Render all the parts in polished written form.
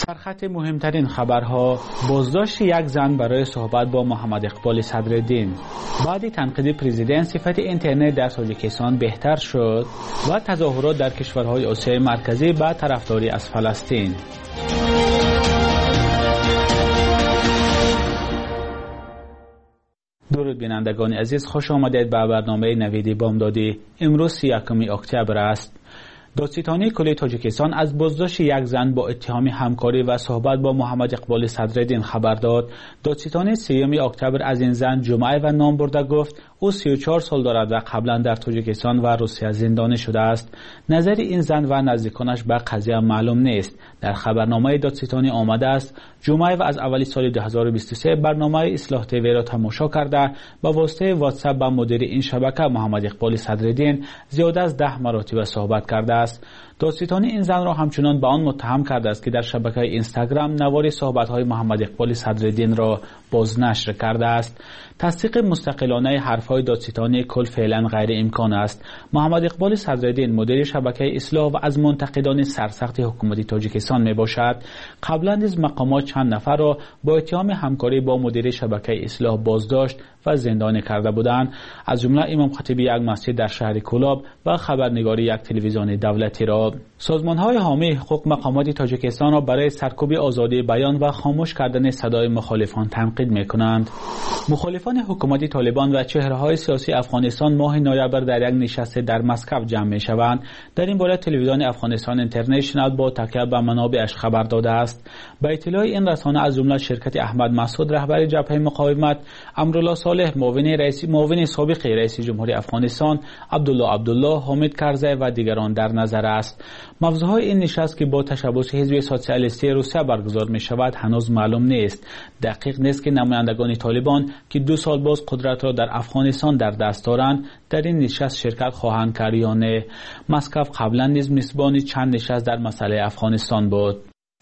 در خط مهمترین خبرها، بازداشت یک زن برای صحبت با محمد اقبال صدرالدین. بعد تنقید پرزیدنت صفت اینترنت در تاجیکستان بهتر شد و تظاهرات در کشورهای آسیای مرکزی به طرفداری از فلسطین. درود بینندگان عزیز، خوش آمدید به برنامه نوید بامدادی. امروز 31 اکتبر است. دادستانی کل تاجیکستان از بازداشت یک زن با اتهام همکاری و صحبت با محمد اقبال صدرالدین خبر داد. دادستانی 3 اکتبر از این زن جمعه و نام برده گفت او 34 سال دارد و قبلا در تاجیکستان و روسیه زندانی شده است. نظر این زن و نزدیکانش به قضیه معلوم نیست. در خبرنامه دادستانی آمده است جمعه و از اولی سال 2023 برنامه اصلاح تیوی را تماشا کرده با واسطه واتساپ با مدیر این شبکه محمد اقبال صدرالدین زیاد از 10 مرتبه صحبت کرده است. دادستانی این زن را همچنان به آن متهم کرده است که در شبکه اینستاگرام نوار صحبت‌های محمد اقبال صدرالدین را بازنشر کرده است. تصدیق مستقلانه حرف‌های دادستانی کل فعلا غیر امکان است. محمد اقبال صدرالدین مدیر شبکه اصلاح و از منتقدان سرسخت حکومت تاجیکستان میباشد. قبلا نیز مقامات چند نفر را با اتهام همکاری با مدیر شبکه اصلاح بازداشت و زندانی کرده بودند، از جمله امام خطیب یک مسجد در شهر کولاب و خبرنگاری یک تلویزیون دولتی را. سازمان‌های حامی حقوق مقامات تاجیکستان را برای سرکوب آزادی بیان و خاموش کردن صدای مخالفان تنقید می‌کنند. مخالفان حکومت طالبان و چهره‌های سیاسی افغانستان ماه نوامبر در یک نشست در مسکو جمع می‌شوند. در این باره تلویزیون افغانستان اینترنشنال با تکیه به منابعش خبر داده است. به اطلاع این رسانه از جمله شرکت احمد مسعود رهبر جبهه مقاومت، امرالله صالح معاون سابق رئیس جمهوری افغانستان، عبدالله حامد کرزی و دیگران در نظر است. موضوعهای این نشست که با تشبث حزب سوسیالیستی روسیه برگزار می شود هنوز معلوم نیست. دقیق نیست که نمایندگان طالبان که 2 سال باز قدرت را در افغانستان در دست دارند در این نشست شرکت خواهند کرد یا نه. مسکو قبلا نیز میزبان چند نشست در مسئله افغانستان بود.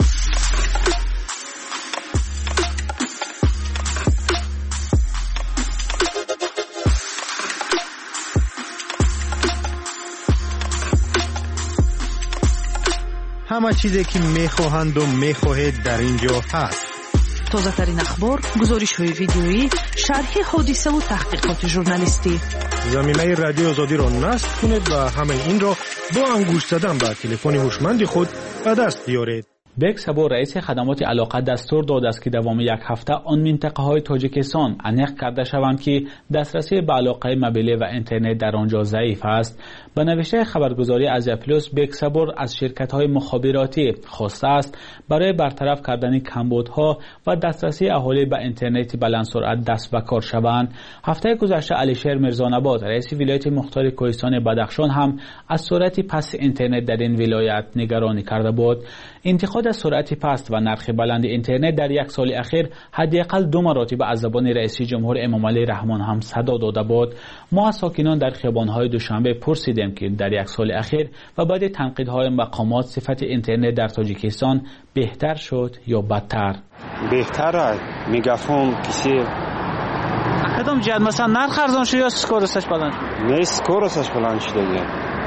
همه چیزی که میخواهند و میخواهید در اینجا هست. تازه ترین اخبار، گزارش های ویدیویی، شرح حادثه و تحقیقات ژورنالیستی. زمینه رادیو آزادی را نصب کنید و همه این را با انگشت زدن به تلفن هوشمند خود به دست بیارید. بک سبو رئیس خدمات علاقه دستور داده است که دوام یک هفته آن منطقه های تاجیکستان انیق کرده شوند که دسترسی به علاقه موبیل و اینترنت در آنجا ضعیف است. به نوشته خبرگزاری ازیا پلوس، بک سبو از شرکت های مخابراتی خواسته است برای برطرف کردن کمبودها و دسترسی اهالی به اینترنت بلند سرعت دست به کار شوند. هفته گذشته علیشیر میرزانباد رئیس ولایت مختار کوهستان بدخشان هم از سرعت پست اینترنت در این ولایت نگرانی کرده بود. انتقاد از سرعت پست و نرخ بلند اینترنت در یک سال اخیر حداقل 2 مرتبه از زبان رئیس جمهور امام علی رحمان هم صدا داده بود. ما از ساکنان در خیابان‌های دوشنبه پرسیدیم که در یک سال اخیر و بعد تنقیدهای مقامات صفت اینترنت در تاجیکستان بهتر شد یا بدتر؟ بهتره. میگافون کسی کدام جهت مثلا نرخ ارزان شد یا اسکورش بلند شد؟ نه اسکورش بلند شده دیگه.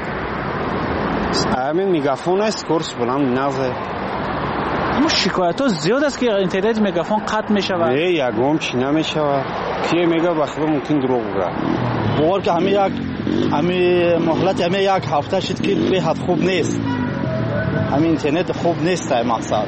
همین میگافون اسکورش بلند نزه. اما شکایت ها زیاد است که اینترنت میگافون قطع میشود. نه یکم چی نمیشود. کی میگه بخدا ممکن دروغ بگه. باور که همین مهلت همین یک هفته شد که به حد خوب نیست. همین اینترنت خوب نیست مقصد.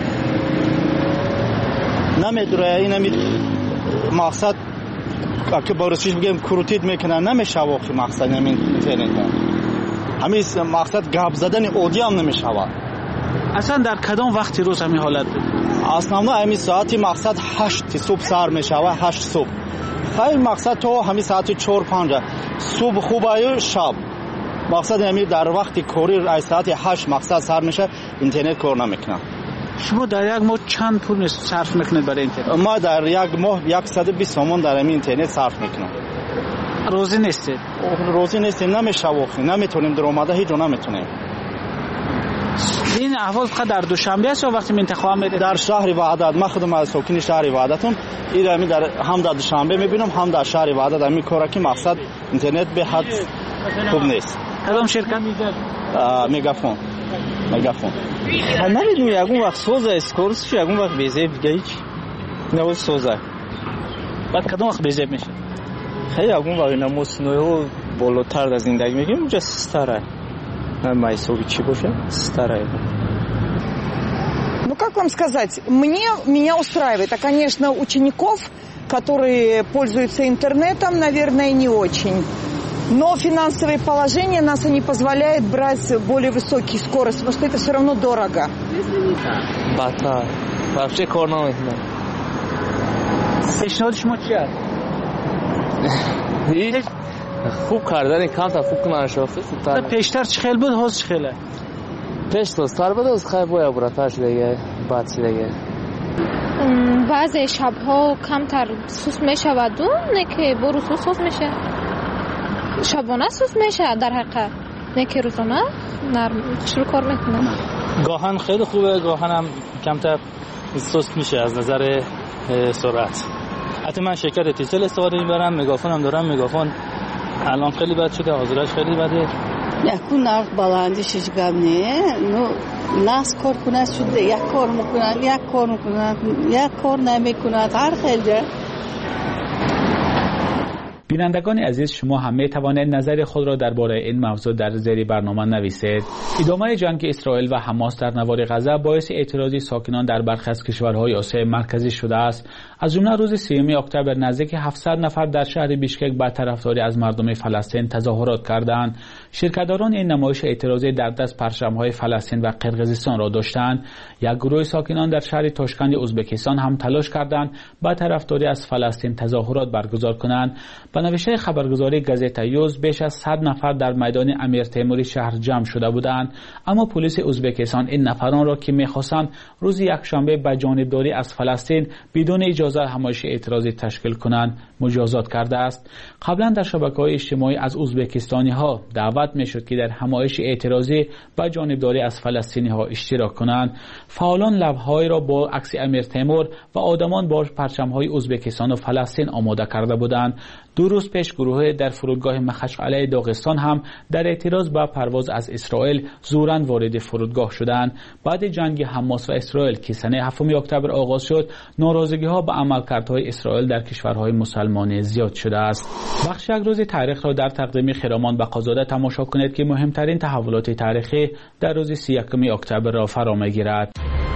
نمیدونه این مقصد که بارشش بگیم کروتید میکنن نمیشه واقعی مقصد همین اینترنت. همین مقصد گپ زدن اودی هم نمیشود. اصلا در کدام وقتی روز همین حالت بود؟ اصلا همین ساعتی مقصد 8 صبح سر میشود 8 صبح. خیلی مقصد تو همین ساعت 4-5 صبح خوبه شب. مقصد همین در وقتی کوری ساعت 8 مقصد سر میشه اینترنت کار نمیکنه. شما در یک ماه چند پول صرف میکنید برای اینترنت؟ ما در یک ماه 120 تومان در همین اینترنت صرف میکنم. روزی نیستید؟ روزی نیستیم نمیشه واقعا. نمیتونیم درآمده هیچ جا نمیتونیم. این احوال فقط در دوشنبه است یا وقتی منطقه ها میرید؟ در شهر وحدت. من خودم از ساکن شهر وحدتم. این همین در هم در دوشنبه میبینم هم در شهر وحدت همین کارا که مقصد اینترنت به حد خوب نیست. کدام شرکت؟ میگافون. مگافون نمیدونم یکون وقت سوزه اسکورس شو یکون وقت بیزه دیگه هیچ نه سوزه. بعد کدوم وقت بیزه میشه؟ خیلی یکون وقت نموسنوی بالاتر از زندگی میگیم اونجا ستاره. Не майсови чи боше старая. Ну как вам сказать, меня устраивает, а конечно учеников, которые пользуются интернетом, наверное, не очень. Но финансовое положение нас не позволяет брать более высокие скорости, потому что это все равно дорого. Бата. Вообще корно это. پیشنهاد شما چیه؟ خوب کردن کم تا خوب کنن شافه خوبتر. پیشتر چه خیلی بود هاست چه خیلی؟ پیشتر بود از خیلی باید براتش دیگه بعد چی دیگه. بعضی شبها کمتر سوس میشود نه که با روز سوس میشه. شبانه سوس میشه در حقیقت نه که روزانه شروع کار میکنم. گاهن خیلی خوبه گاهن هم کمتر سوس میشه از نظر سرعت. حتی من شرکت اتصال استفاده میبرم مگافون هم دارم مگافون الان خیلی بد شده حاضرش خیلی بده. یکون نرخ بلندیش گمنه نو ناس کار کنه شده یک کار میکنن یک کار نمیکنن هر خیلی. بینندگان عزیز شما هم می توانید نظر خود را درباره این موضوع در زیر برنامه نویسید. ادامه جنگ اسرائیل و حماس در نوار غزه باعث اعتراض ساکنان در برخی از کشورهای آسیای مرکزی شده است. از جمله روز 3 اکتبر نزدیک 700 نفر در شهر بیشکک با طرفداری از مردم فلسطین تظاهرات کردند. شرکت‌داران این نمایش اعتراضی در دست پرچم‌های فلسطین و قرقیزستان را داشتند. یک گروه ساکنان در شهر تاشکند ازبکستان هم تلاش کردند با طرفداری از فلسطین تظاهرات برگزار کنند. به نوشته خبرگزاری گازیتا یوز بیش از 100 نفر در میدان امیر تیموری شهر جمع شده بودند، اما پلیس ازبکستان این نفران را که می‌خواستند روز یکشنبه به جانبداری از فلسطین بدون اجازه همایش اعتراضی تشکیل کنند مجازات کرده است. قبلا در شبکه‌های اجتماعی از ازبکستانی‌ها دعوت می‌شد که در همایش اعتراضی به جانبداری از فلسطینی‌ها اشتراک کنند. فعالان لوحه‌ای را با عکس امیر تیمور و آدمان با پرچم‌های ازبکستان و فلسطین آماده کرده بودند. 2 روز پیش گروه در فرودگاه مخشقله داغستان هم در اعتراض به پرواز از اسرائیل زوراً وارد فرودگاه شدند. بعد جنگ حماس و اسرائیل که سنه 7 اکتبر آغاز شد، ناراضگی‌ها به عملکردهای اسرائیل در کشورهای مسلمانی زیاد شده است. بخش یک روز تاریخ را در تقدیم خرامان بقازاده تماشا کنید که مهمترین تحولات تاریخی در روز 31 اکتبر را فرا می‌گیرد.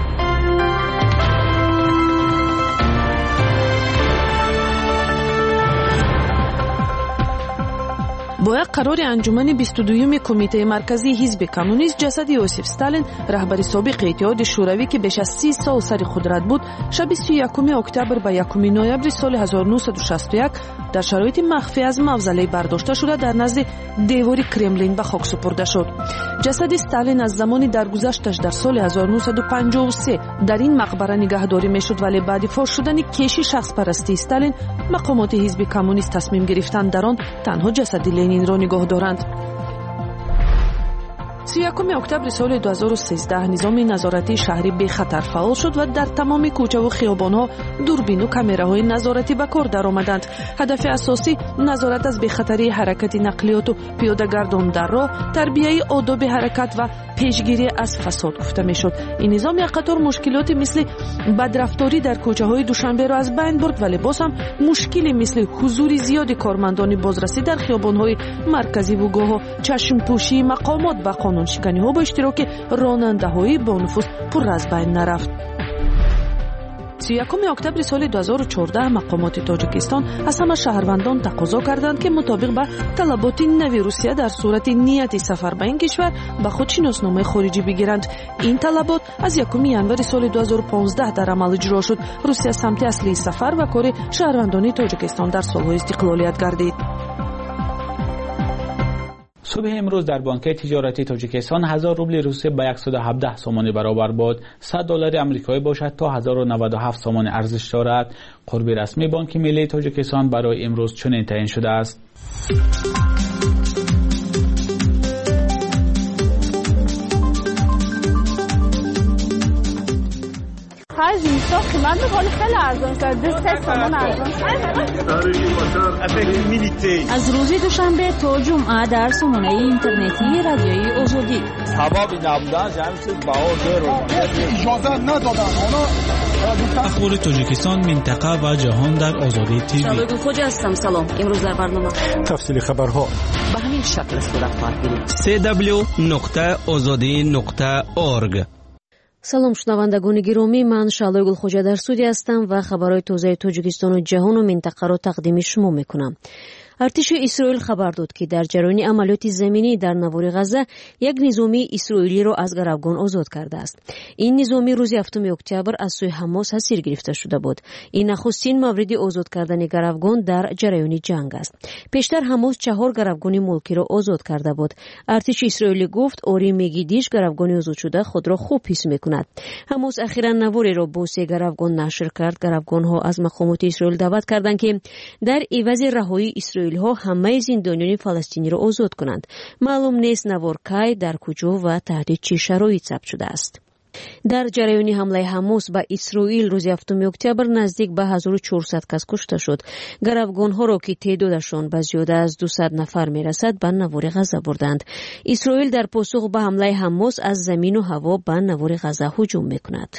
با یک قرار انجمن 22 کمیته مرکزی حزب کمونیست جسد یوسف استالین رهبر سابق اتحاد شوروی که بیش از 30 سال سر قدرت بود شب 31 اکتبر به 1 نوامبر سال 1961 در شرایط مخفی از موزله برداشته شده در نزد دیوار کرملین به خاک سپرده شد. جسد استالین از زمانی درگذشتش در سال 1953 در این مقبره نگهداری میشد، ولی بعد فاش شدن کشی شخص پرستی استالین مقامات حزب کمونیست تصمیم گرفتند در آن تنها جسد لنین را نگاه دارند. 31 اکتبر سال 2013 نظام نظارتی شهری به خطر فعال شد و در تمام کوچه و خیابان‌ها دوربین و کامراهای نظارتی به کار درآمدند. هدف اساسی نظارت از بی‌خطری حرکت نقلیات و پیاده‌گردان در راه، تربیت آداب حرکت و پیشگیری از فساد گفته می‌شد. این نظام یک قطار مشکلات مثل بدرفتاری در کوچه‌های دوشنبه را از بین برد، ولی باز هم مشکلی مثل حضور زیاد کارمندان بازرسی در خیابان‌های مرکزی و گاه‌ها چشم‌پوشی مقامات به قانون شکنی ها با اشتراک راننده‌های با نفوذ پر از بین نرفت. 31 اکتبر سال 2014 مقامات تاجیکستان از همه شهروندان تقاضا کردند که مطابق به طلبات نوی روسیه در صورت نیت سفر به این کشور به خود شناسنامه خارجی بگیرند. این طلبات از 1 ژانویه سال 2015 در عمل اجرا شد. روسیه سمت اصلی سفر و کار شهروندان تاجیکستان در سالهای استقلالیت گردید. صبح امروز در بانک تجارتی تاجیکستان 1000 روبل روسیه به 117 سومانی برابر بود. 100 دلار آمریکایی باشد تا 1097 سومان ارزش دارد. قرب رسمی بانک ملی تاجیکستان برای امروز چنین تعیین شده است. آخر جینس‌ها قیمت می‌کنه خیلی ارزان شد. 2 تومان ارزان شد. از روز دوشنبه تا جمعه در سامانه اینترنتی رادیوی آزادی. سبب نبودن جمعیت بهار رو اجازه ندادن. اخبار تاجیکستان، منطقه و جهان در آزادی تیوی. شالوی خوجا هستم. سلام. امروز در برنامه تفصیل خبرها به همین شکل صورت خواهد گرفت. www.azadi.org. سلام شنوندگان گرامی، من شالوی گلخوجا در استودیو هستم و خبرهای تازه تاجیکستان و جهان و منطقه را تقدیم شما میکنم. ارتش اسرائیل خبر داد که در جریان عملیات زمینی در نوار غزه یک نظامی اسرائیلی را از گروگان آزاد کرده است. این نظامی روز 7 اکتبر از سوی حماس اسیر گرفته شده بود. این نخستین مورد آزاد کردن گروگان در جریان جنگ است. پیشتر حماس 4 گروگان ملکی را آزاد کرده بود. ارتش اسرائیل گفت آری میگیدیش گروگان آزاد شده خود را خوب حس میکند. حماس اخیراً نواری را با 3 گروگان نشر کرد. گروگان ها از مقامات اسرائیل دعوت کردند که در عوض رهایی اسرائیل ها همه زندانیان فلسطینی را آزاد کنند. معلوم نیست نوار کی، در کجا و تحت چه شرایط ثبت شده است. در جریان حمله حماس به اسرائیل روز 7 اکتبر نزدیک به 1400 کس کشته شد. گروگان ها را که تعدادشان به زیاده از 200 نفر میرسد به نوار غزه بردند. اسرائیل در پاسخ به حمله حماس از زمین و هوا به نوار غزه هجوم میکند.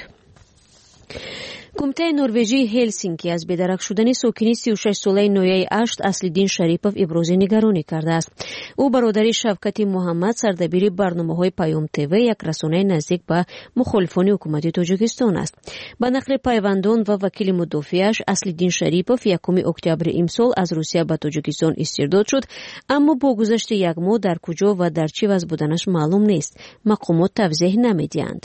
کمیته نروژی هلسینکی از بدرک شدن ساکن 36 ساله نویه اشت اصل‌الدین شریپов ابراز نگرانی کرده است. او برادر شوکت محمد سردبیر برنامه‌های پیام تیوی، یک رسانه نزدیک به مخالفان حکومت تاجیکستان است. به نقل پیوندان و وکیل مدافعش، اصل‌الدین شریپov 1 اکتبر امسال از روسیه به تاجیکستان استرداد شد، اما با گذشت 1 ماه در کجا و در چه وضع بودنش معلوم نیست. مقامات توضیح نمیدهند.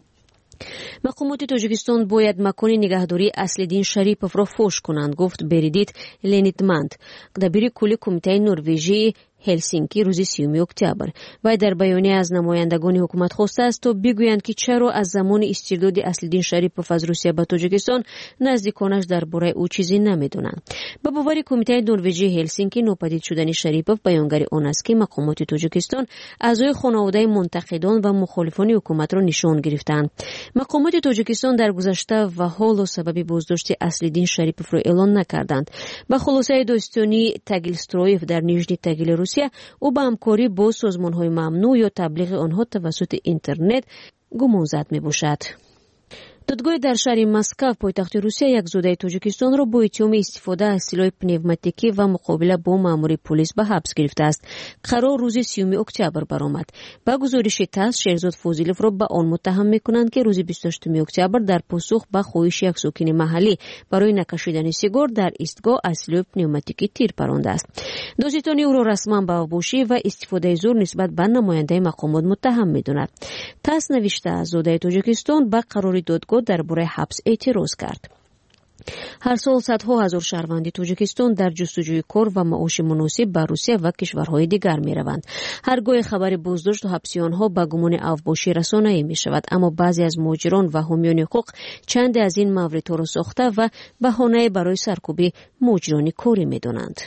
مقامات تاجیکستان باید مکان نگهداری اصل‌الدین شریپov را فوش کنند، گفت بریدیت لینیتمند، دبیر کل کمیته نروژی هلسینکی روز 30 اکتبر. و در بیانیه از نمایندگان حکومت خواسته است تا بگویند که چرا از زمان استرداد اصل‌الدین شریپov از روسیه به تاجیکستان نزدیکانش درباره او چیزی نمیدونند. به باور کمیته نروژی هلسینکی، ناپدید شدن شریپov بیانگر آن است که مقامات تاجیکستان اعضای خانواده منتقدان و مخالفان حکومت را نشان گرفتند. مقامات تاجیکستان در گذشته و حال و سبب بازداشت اصل‌الدین شریپov را اعلان نکردند. به خلاصه داستانی تاگیلسترویف در نیژنی تاگیل روسیه، او به همکاری با سازمان‌های ممنوع یا تبلیغ آنها توسط اینترنت گمانزد می‌باشد. دادگاه در شهر مسکو پایتخت روسیه یک زوده تاجیکستان را با اتهام استفاده از سلاح پنوماتیکی و مقابله با مأمور پلیس به حبس گرفته است. قرار روز 30 اکتبر برآمد. با گزارش تاس، شهرزاد فوزیلوف را به آن متهم می‌کنند که روز 28 اکتبر در پاسخ به خواهش یک ساکن محلی برای نکشیدن سیگار در ایستگاه از سلاح پنوماتیکی تیر پرانده است. دادستانی او را رسما به اوباشی و استفاده زور نسبت به نماینده مقامات متهم می‌داند. تاس نوشته است زوده تاجیکستان به قرار دادگاه درباره حبس اعتراض کرد. هر سال صدها هزار شهروند تاجیکستان در جستجوی کار و معاش مناسب به روسیه و کشورهای دیگر می روند. هرگاه خبر بازداشت و حبس آنها به گمان اوباشی رسانه‌ای می شود، اما بعضی از مهاجران و حامیان حقوق چند از این موارد را ساخته و بهانه برای سرکوب مهاجران کاری می دانند.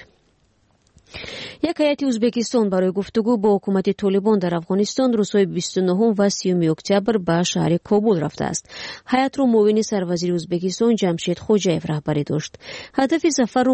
یک هیئت ازبکستان برای گفتگو با حکومت طالبان در افغانستان روزهای 29 و 30 اکتبر به شهر کابل رفته است. هیئت را معاون سروزیر ازبکستان جمشید خوجایف رهبری داشت. هدف سفر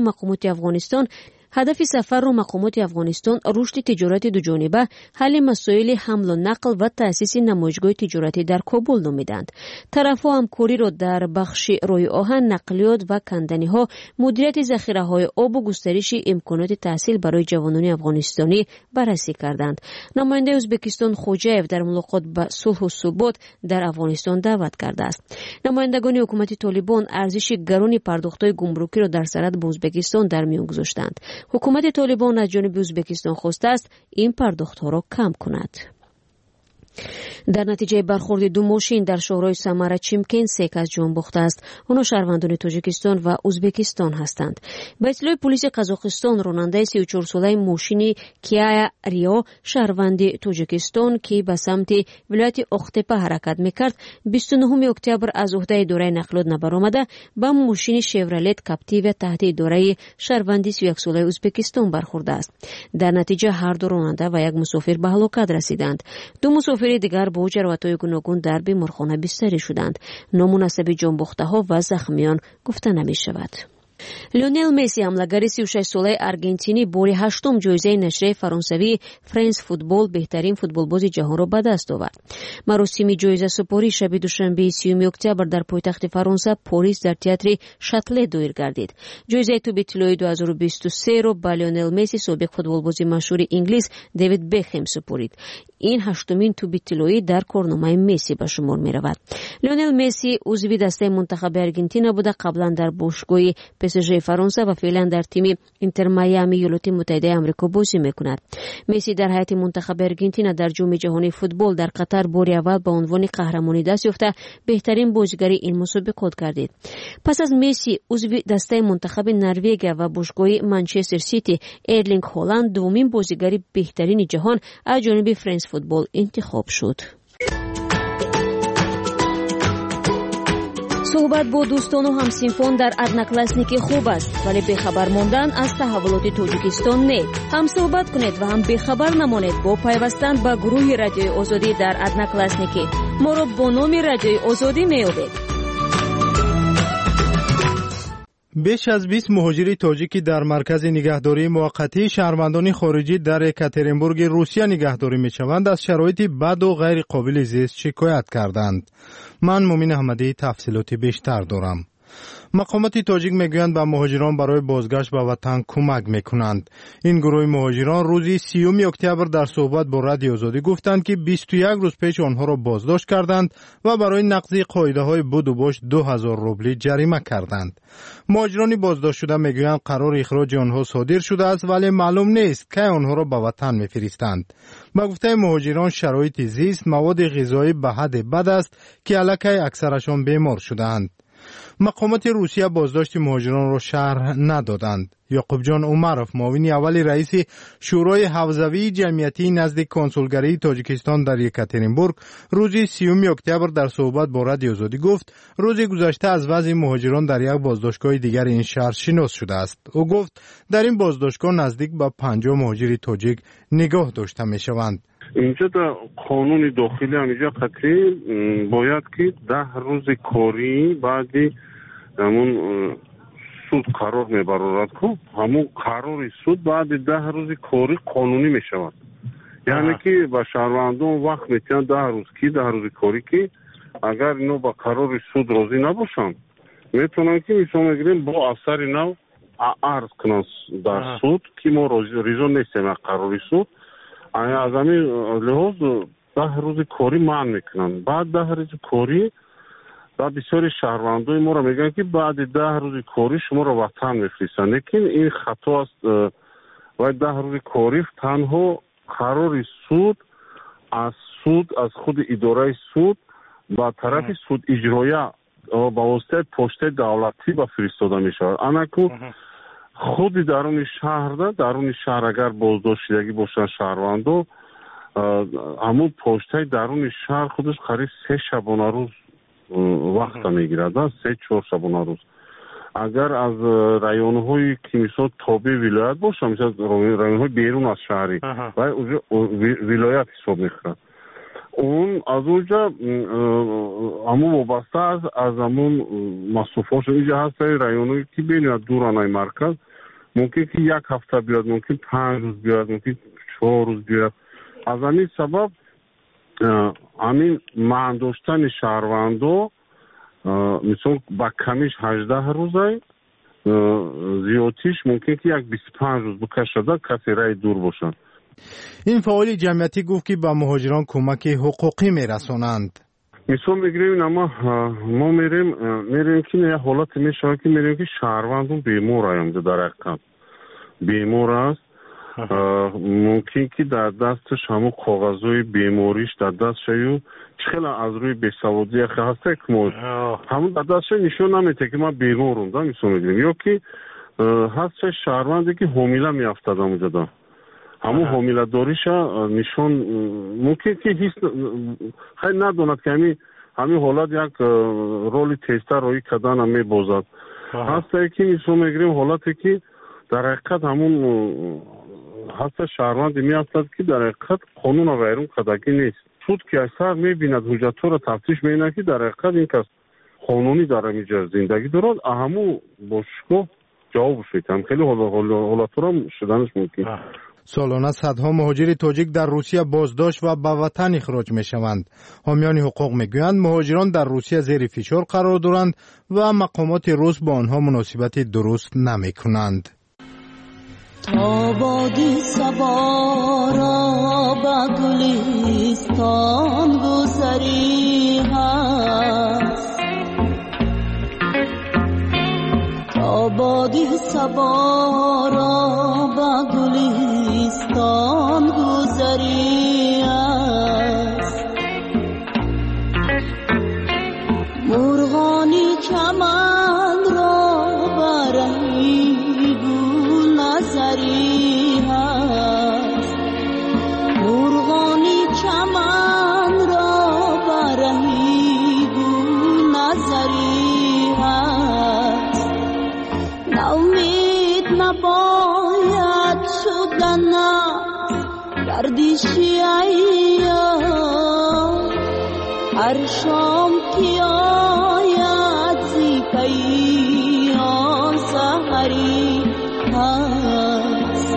مقامات افغانستان رشد تجارت دوجانبه، حل مسائل حمل و نقل و تأسیس نمایشگاه تجارتی در کابل نمودند. طرف‌ها همکاری را در بخش روی آهن، نقلیات و کندنی‌ها، مدیریت ذخیره‌های آب و گسترش امکانات تحصیل برای جوانان افغانستانی بررسی کردند. نماینده ازبکستان خوجایف در ملاقات با صلح و ثبات در افغانستان دعوت کرده است. نمایندگان حکومت طالبان ارزش گران پرداخت‌های گمرکی را در سرحد با ازبکستان در میان گذاشتند. حکومت طالبان از جانب ازبکستان خواسته است این پرداخت‌ها را کم کند. در نتیجه برخورد 2 ماشین در شهرهای سمر چیمکن 3 کس جان باخته است. آنها شهروندان تاجیکستان و ازبکستان هستند. به اطلاع پلیس قزاقستان، راننده 34 ساله ماشین کیا ریا شهروند تاجیکستان که به سمت ولایت اختپه حرکت میکرد 29 اکتبر از عهده اداره نقلات نبرآمده به ماشین شورلت کاپتیو تحت اداره شهروند 31 ساله ازبکستان برخورده است. در نتیجه هر دو راننده و یک مسافر به هلاکت رسیدند. 2 مسافر مشاویر دیگر با جراحت‌های گوناگون در بیمارخانه بستری شدند. نامناسب جانباخته‌ها و زخمیان گفته نمی‌شود. لیونل مسی حمله‌گر 36 ساله ارجنتینی باری هشتم جایزه نشریه فرانسوی فرانس فوتبال بهترین فوتبالباز جهان را به دست آورد. مراسم جایزه سپاری شب دوشنبه 30 اکتبر در پایتخت فرانسه پاریس در تئاتر شاتله دایر گردید. جایزه توپ طلایی 2023 را به لیونل مسی سابق فوتبالباز مشهور انگلیس دیوید بکهم سپرید. این هشتمین توپ طلایی در کارنامه مسی به شمار می‌رود. لیونل مسی عضو دسته منتخب ارجنتین بوده، قبلا در باشگاه PSG فرانسه و فعلا در تیم اینتر میامی ایالات متحده آمریکا بازی میکند. مسی در هیئت منتخب ارجنتین در جام جهانی فوتبال در قطر بار اول به عنوان قهرمانی دست یافته بهترین بازیگر این مسابقات گردید. پس از مسی عضو دسته منتخب نروژ و باشگاه منچستر سیتی ارلینگ هالند دومین بازیگر بهترین جهان از جانب فرانس فوتبال انتخاب شد. صحبت با دوستان و همسنفان در ادناکلاسنیکی خوب است، ولی بخبر ماندن از تحولات تاجیکستان نه. هم صحبت کنید و هم بخبر نمانید با پیوستن به گروه رادیوی آزادی در ادناکلاسنیکی. ما را با نام رادیوی آزادی میابید. بیش از 20 مهاجر تاجیکی در مرکز نگهداری موقتی شهروندان خارجی در یکاترینبورگ روسیه نگهداری میشوند از شرایط بد و غیر قابل زیست شکایت کردند. من مومن احمدی تفصیلات بیشتر دارم. مقامات تاجیک میگویند به مهاجران برای بازگشت به وطن کمک میکنند. این گروه مهاجران روزی 30 اکتبر در صحبت با رادیو آزادی گفتند که 21 روز پیش آنها را بازداشت کردند و برای نقض قاعده های بود و باش 2000 روبل جریمه کردند. مهاجران بازداشت شده میگویند قرار اخراج آنها صادر شده است، ولی معلوم نیست که آنها را به وطن میفرستند. با گفته مهاجران شرایط زیست، مواد غذایی به حد بد است که الکی اکثرشان بیمار شدند. مقامات روسیه بازداشت مهاجران را شرح ندادند. یعقوب جان عمرов معاون اول رئیس شورای حوزوی جمعیتی نزد کنسولگری تاجیکستان در یکاترینبورگ روز 30 اکتبر در صحبت با رادیو آزادی گفت روز گذشته از وضع مهاجران در یک بازداشتگاه دیگر این شهر شناس شده است. او گفت در این بازداشتگاه نزدیک به 50 مهاجر تاجیک نگاه داشته می شوند. اینجا در قانون داخلی همینجا قطعی باید که 10 روز کاری بعدی همون سود قرار میبرارد که همون قرار سود بعد 10 روز کاری قانونی میشود. یعنی که با شهروندان وقت میتونن 10 روز کی 10 روز کاری که اگر اینو با قرار سود راضی نباشن میتونن که مثلا میگیریم با اثر نو عرض کنن در سود که ما ریزون نیستیم قرار سود از همین لحاظ 10 روز کاری منع میکنن. بعد 10 روز کاری و بسیاری شهروندای ما را میگن که بعد 10 روز کاری شما را وطن میفرستن، لیکن این خطا است. و 10 روز کاری تنها قرار سود از خود اداره سود با طرف سود اجرایی با واسطه پشت دولتی با فرستاده میشود. انکو خود درون شهر اگر بازداشت شدگی باشن شهروندو همون پشت درون شهر خودش قریب 3 شبانه روز وقت میگیرد، 3-4 شبانه روز. اگر از رایون‌های که مثلا تابع ولایت باشه، مثلا رایون‌های بیرون از شهری و ولایت حساب می‌کنه، اون از اونجا همون وابسته از همون مصرفاش اینجا هست. رایون‌هایی که بین دورانه مرکز ممکن که 1 هفته بیاد، ممکن 5 روز بیاد، ممکن 4 روز بیاد. از همین سبب همین معن داشتن شهروندو مثلا با کمیش 18 روزه زیادیش ممکن که 25 روز بکشده کسی رای دور باشن. این فعال جمعیتی گفت که با مهاجران کمک حقوقی میرسونند. مثلا بگیریم ما میریم که یه حالت میشه که میریم که شهروندون بیمار هستند، در حقیقت بیمار است. ممکن که در دستش همون کاغذهای بیماریش در دستش خیلی از روی بیسوادی هسته که ما همون در دستش نشون نمیده که من بیمارم دا مثلا میگیم، یا که هستش شهروندی که حامله میافتد همونجا دا همون حامله داریش نشون ممکن که خیلی نداند که همین حالت یک رولی تیستر روی کدن هم میبازد. هسته که مثلا میگیم حالتی که در حقیقت همون هست شهروندی میافتد که در حقیقت قانون و غیرون کدگی نیست. суд ки аксар мебинад ҳуҷҷатҳоро тафтиш мекунад ки дар ҳақиқат ин кас қонунӣ дар ҳаминҷо зиндагӣ дорад, ҳаму бо шукоҳ ҷавобш медиҳанд. хеле ҳолатҳоро шуданаш мумкин. سالانه صدها مهاجر تاجیک در روسیه بازداشت و به وطن اخراج میشوند. حامیان حقوق میگویند مهاجران در روسیه زیر فشار قرار دارند و مقامات روس با آنها مناسبت درست نمیکنند. تا بادی صبا را به گلستان گذری هست، تا بادی صبا را به گلستان گذری است، مرغانی چمن را برهی گل نظری هست، مرغانی چمن را برهی گل نظری هست. نومید نباید شدن گردشی ایام، هر شام که آید زی پیام سحری هست.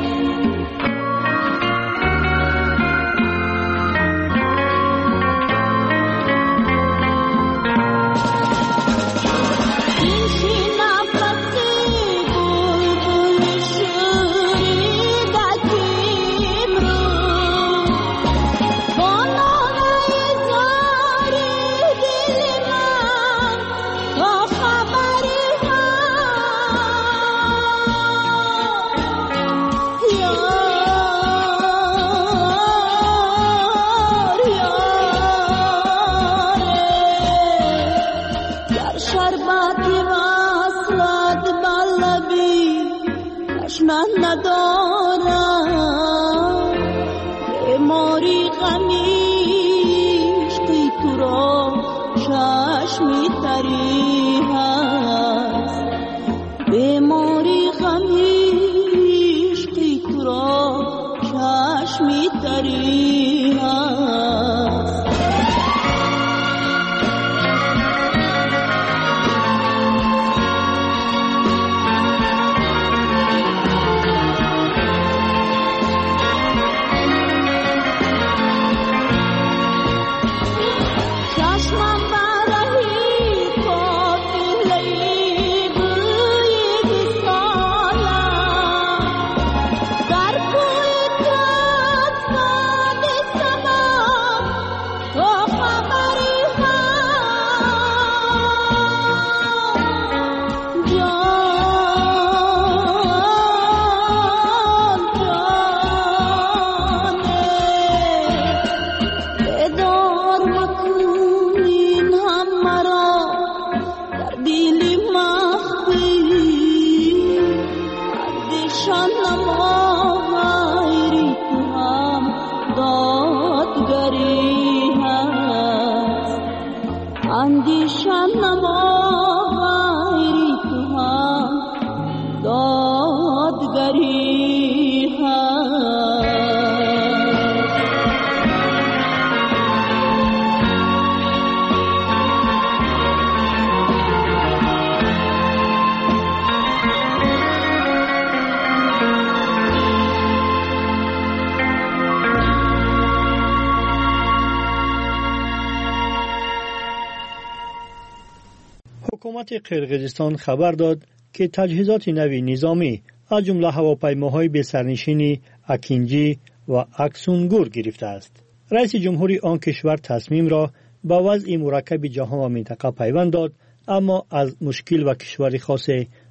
حکومت قرقیزستان خبر داد که تجهیزات نوی نظامی از جمله هواپیماهای به سرنشین اکینجی و اکسونگور گرفته است. رئیس جمهوری آن کشور تصمیم را به وضع مرکب جهان و منطقه پیوند داد، اما از مشکل و کشور خاص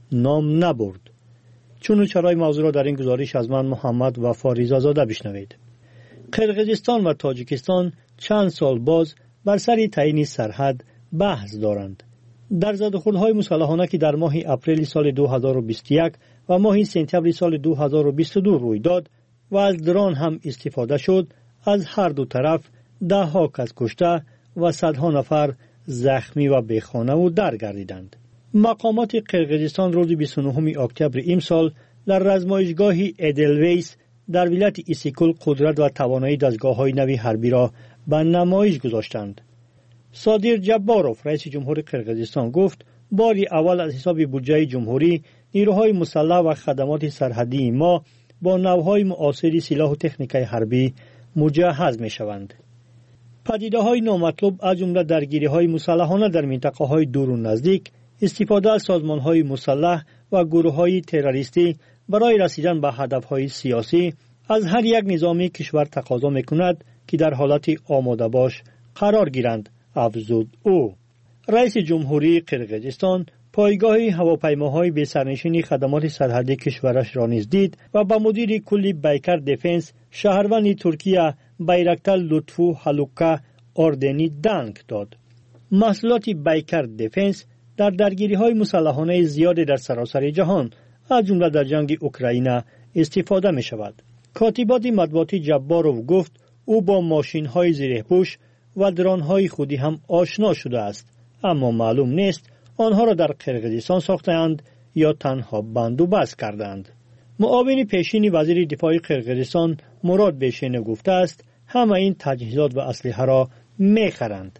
نام نبرد. چون چرای موضوع را در این گزارش از من محمد وفا رضازاده بشنوید. قرقیزستان و تاجیکستان چند سال باز بر سر تعیین سرحد بحث دارند. در زدوخوردهای مسلحانه که در ماه اپریل سال 2021 و ماه سپتامبر سال 2022 روی داد و از درون هم استفاده شد، از هر دو طرف ده ها کس کشته و صدها نفر زخمی و بیخانه و درگردیدند. مقامات قرقیزستان روز 29 اکتبر امسال در رزمایشگاه ایدلویس در ولایت ایسیکول قدرت و توانایی دستگاه‌های نوی حربی را به نمایش گذاشتند. صادر جباروف رئیس جمهوری قرقیزستان گفت باری اول از حساب بودجه جمهوری نیروهای مسلح و خدمات سرحدی ما با نوهای معاصر سلاح و تکنیک حربی مجهز می شوند. پدیده‌های نامطلوب از جمله درگیری‌های مسلحانه در منطقه‌های دور و نزدیک، استفاده از سازمان‌های مسلح و گروه‌های تروریستی برای رسیدن به هدف‌های سیاسی از هر یک نظامی کشور تقاضا می‌کند که در حالت آماده باش قرار گیرند، افزود او. رئیس جمهوری قرقیزستان پایگاه هواپیماهای به سرنشین خدمات سرحدی کشورش را نیز دید و به مدیر کل بیکر دیفنس شهروند ترکیه بایرکتار لطفو هلوکا اردنی دنگ داد. محصولات بیکر دیفنس در درگیری‌های مسلحانه زیاد در سراسر جهان از جمله در جنگ اوکراین استفاده می‌شود. کاتبات مطبوعاتی جباروف گفت او با ماشین‌های زیره‌پوش و درون‌های خودی هم آشنا شده است، اما معلوم نیست آنها را در قرقیزستان ساختند یا تنها بند و بست کردند. معاون پیشین وزیر دفاع قرقیزستان مراد بیشینه گفته است همه این تجهیزات و اسلحه را می‌خرند.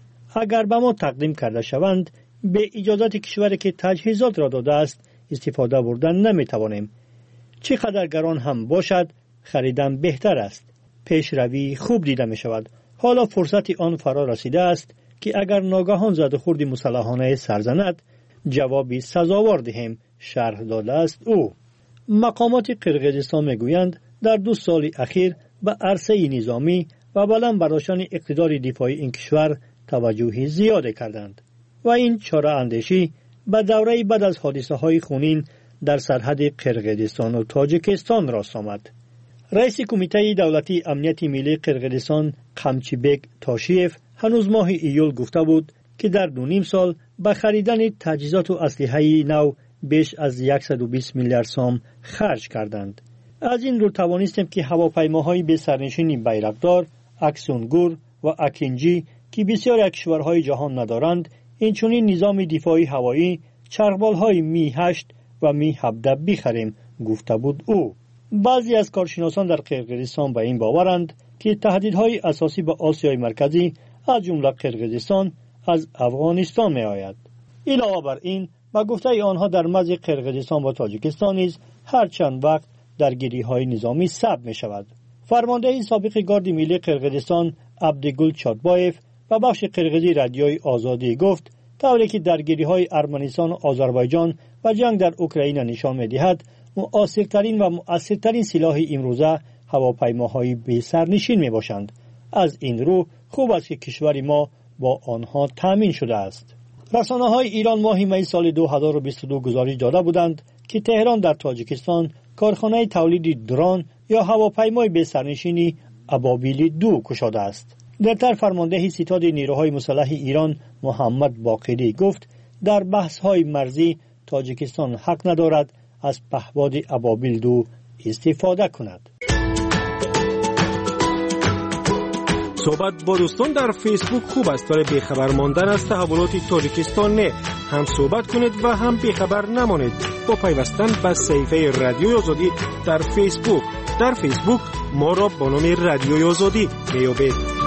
اگر به ما تقدیم کرده شوند به اجازت کشوری که تجهیزات را داده است استفاده بردن نمی‌توانیم. چقدر گران هم باشد خریدن بهتر است. پیشروی خوب دیده می‌شود. حالا فرصت آن فرا رسیده است که اگر ناگهان زد و خورد مسلحانه سرزند جوابی سزاوار دهیم، شرح داده است او. مقامات قرقیزستان میگویند در 2 سال اخیر به عرصه نظامی و بلند برداشتن اقتدار دفاعی این کشور توجه زیاد کردند و این چاره اندیشی به دوره بعد از حادثه های خونین در سرحد قرقیزستان و تاجیکستان راست آمد. رئیس کمیته دولتی امنیت ملی قرقیزستان قمچیبک تاشیف هنوز ماه ایول گفته بود که در 2.5 سال به خریدن تجهیزات و اسلحه نو بیش از 120 میلیارد سوم خرج کردند. از این رو توانستیم که هواپیماهای به سرنشین بیرقدار، اکسونگور و اکینجی که بسیاری از کشورهای جهان ندارند، اینچنین نظام دفاعی هوایی چرخبال‌های می 8 و می 17 بخریم، گفته بود او. بعضی از کارشناسان در قرقیزستان به این باورند که تهدیدهای اساسی به آسیای مرکزی از جمله قرقیزستان از افغانستان می آید. علاوه بر این با گفته آنها در مرز قرقیزستان و تاجیکستان نیز هر چند وقت درگیری‌های نظامی ثبت می شود. فرمانده سابق گارد ملی قرقیزستان عبدگل چاتبایف و بخش قرقیزی رادیوی آزادی گفت طوری که درگیری‌های ارمنستان و آذربایجان و جنگ در اوکراین نشان می‌دهد مؤثرترین و مؤثرترین سلاح امروزه هواپیماهای بی سرنشین میباشند. از این رو خوب است که کشور ما با آنها تامین شده است. رسانه‌های ایران ماه می سال 2022 گزارش داده بودند که تهران در تاجیکستان کارخانه تولید درون یا هواپیمای بی سرنشینی ابابیل 2 گشاده است. در فرمانده ستاد نیروهای مسلح ایران محمد باقری گفت در بحث‌های مرزی تاجیکستان حق ندارد از پهپاد ابابیل 2 استفاده کند. صحبت با دوستان در فیسبوک خوب است ولی بیخبر ماندن از تحولات تاجیکستان نه. هم صحبت کنید و هم بیخبر نمانید با پیوستن به صفحه رادیوی آزادی در فیسبوک. در فیسبوک ما را با نام رادیوی آزادی میابید.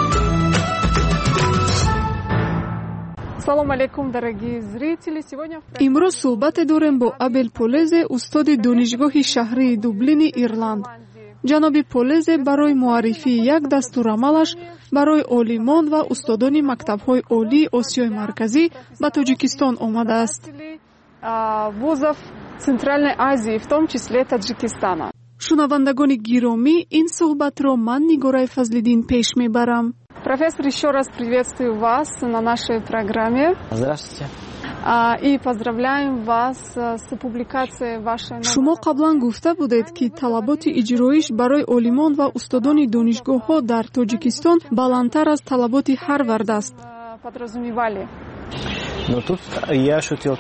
салом алейкум, дорогие зрители. Сегодня имрӯз суҳбате дорем бо Абел Полезе, устоди донишгоҳи шаҳрии Дублини, Ирланд. ҷаноби Полезе барои муаррифии як дастурамалаш барои олимон ва устодони мактабҳои олии Осиёи Марказӣ ба Тоҷикистон омадааст. вузов Центральной Азии, в том числе Таджикистана. шунавандагони гиромӣ, ин суҳбатро ман Нигораи Фазлиддин пеш мебарам. Профессор, еще раз приветствую вас на нашей программе. Здравствуйте. И поздравляем вас с публикацией вашей новой... шумо қаблан гуфта будед ки талаботи иҷроиш барои олимон ва устодони донишгоҳҳо дар Тоҷикистон баландтар аз талаботи Харвард аст. Подразумевали. Но тут я ощутил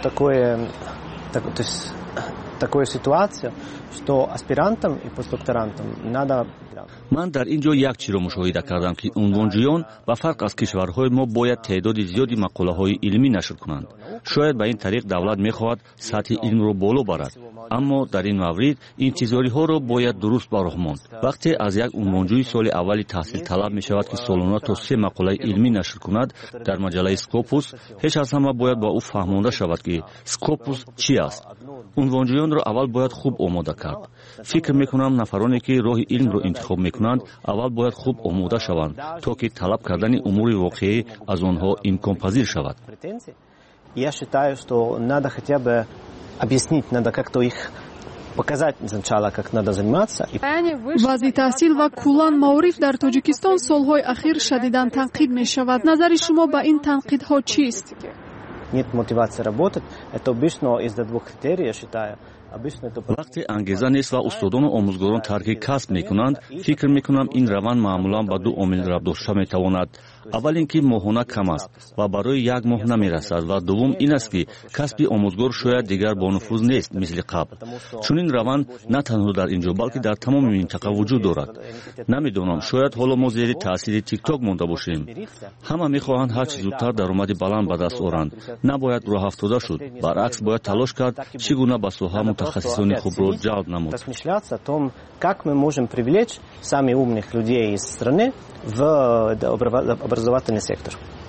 такую ситуацию, что аспирантам и постдокторантам надо... من در اینجا یک چیز را مشاهده کردم که عنوانجویان و فرق از کشورهای ما باید تعداد زیادی مقاله های علمی نشر کنند. شاید به این طریق دولت میخواهد سطح علم را بالا برد аммо дар ин маврид интизориҳоро бояд дуруст бароҳ монд. вақте аз як унвонҷӯи соли аввали таҳсил талаб мешавад ки солона то 3 мақолаи илмӣ нашр кунад дар маҷалаи Scopus, ҳеҷ аз ҳама бояд ба ӯ фаҳмонда шавад ки Scopus чӣ аст. унвонҷӯёнро аввал бояд хуб омода кард. фикр мекунам нафароне ки роҳи илмро интихоб мекунанд аввал бояд хуб омода шаванд то ки талаб кардани умури воқеӣ аз онҳо имконпазир шавад. Я считаю, что надо хотя бы объяснить, надо как-то их показать сначала, как надо заниматься. вазъи таҳсил ва куллан маориф дар Тоҷикистон солҳои ахир шадидан танқид мешавад. назари шумо ба ин танқидҳо чист? Нет мотивации работать. Это обычно из-за двух критерий, я считаю. вақте ангеза нест ва устодону омӯзгорон тарки касб мекунанд, фикр мекунам ин раванд маъмулан ба ду омил рабт дошта метавонад. аввал ин ки моҳона кам аст ва барои як моҳ намерасад ва дуввум ин аст ки касби омӯзгор шояд дигар бонуфуз нест мисли қабл. чунин раванд на танҳо дар инҷо балки дар тамоми минтақа вуҷуд дорад. намедонам, шояд ҳоло мо зери таъсири тикток монда бошем. ҳама мехоҳанд ҳар чӣ зудтар даромади баланд ба даст оранд. набояд роҳафтода шуд, баръакс бояд талош кард чӣ гуна ба соҳа мутахассисони хубро ҷалб намуд. Размышляться о том, как мы можем привлечь самых умных людей из страны в образовательный сектор.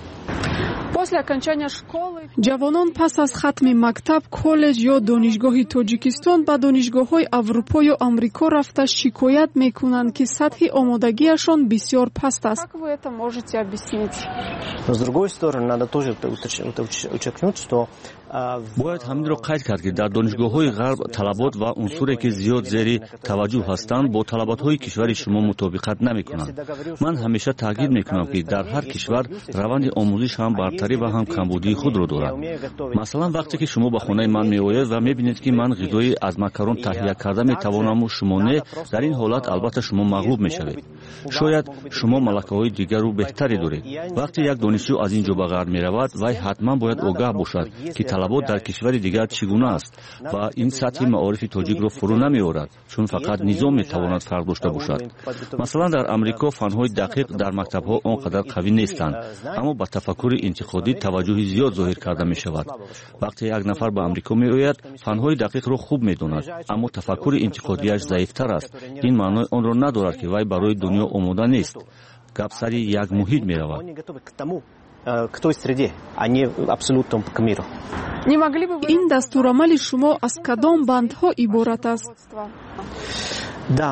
ҷавонон пас аз хатми мактаб, коллеҷ ё донишгоҳи Тоҷикистон ба донишгоҳҳои Аврупо ё Амрико рафта шикоят мекунанд ки сатҳи омодагиашон бисёр паст аст. Но с другой стороны, надо тоже уточнить, что бояд ҳаминро қайд кард ки дар донишгоҳҳои ғарб талабот ва унсуре ки зиёд зери таваҷҷӯҳ ҳастанд бо талаботҳои кишвари шумо мутобиқат намекунанд. ман ҳамеша таъкид мекунам ки дар ҳар кишвар раванди омӯзиш ҳам бартарӣ ва ҳам камбудии худро дорад. масалан вақте ки шумо ба хонаи ман меоед ва мебинед ки ман ғизои аз макарон таҳия карда метавонаму шумо не, дар ин ҳолат албатта шумо мағлуб мешавед. шояд шумо малакаҳои дигару беҳтаре доред. вақте як донишҷӯ аз ин ҷо ба ғарб меравад вай ҳатман бояд огаҳ бошад ки талабот дар кишвари дигар чӣ гуна аст ва ин сатҳи маорифи тоҷикро фурӯ намеорад, чун фақат низом метавонад фарқ дошта бошад. масалан дар амрико фанҳои дақиқ дар мактабҳо он қадар қавӣ нестанд, аммо ба тафаккури интиқодӣ таваҷҷӯҳи зиёд зоҳир карда мешавад. вақте як нафар ба амрико меояд, фанҳои дақиқро хуб медонад, аммо тафаккури интиқодияш заифтар аст. ин маънои онро надорад ки вай барои дунё омода нест. гап сари як муҳит меравад. К той среде, а не абсолютно к миру. ин дастурамали шумо аз кадом бандҳо иборат аст? Да,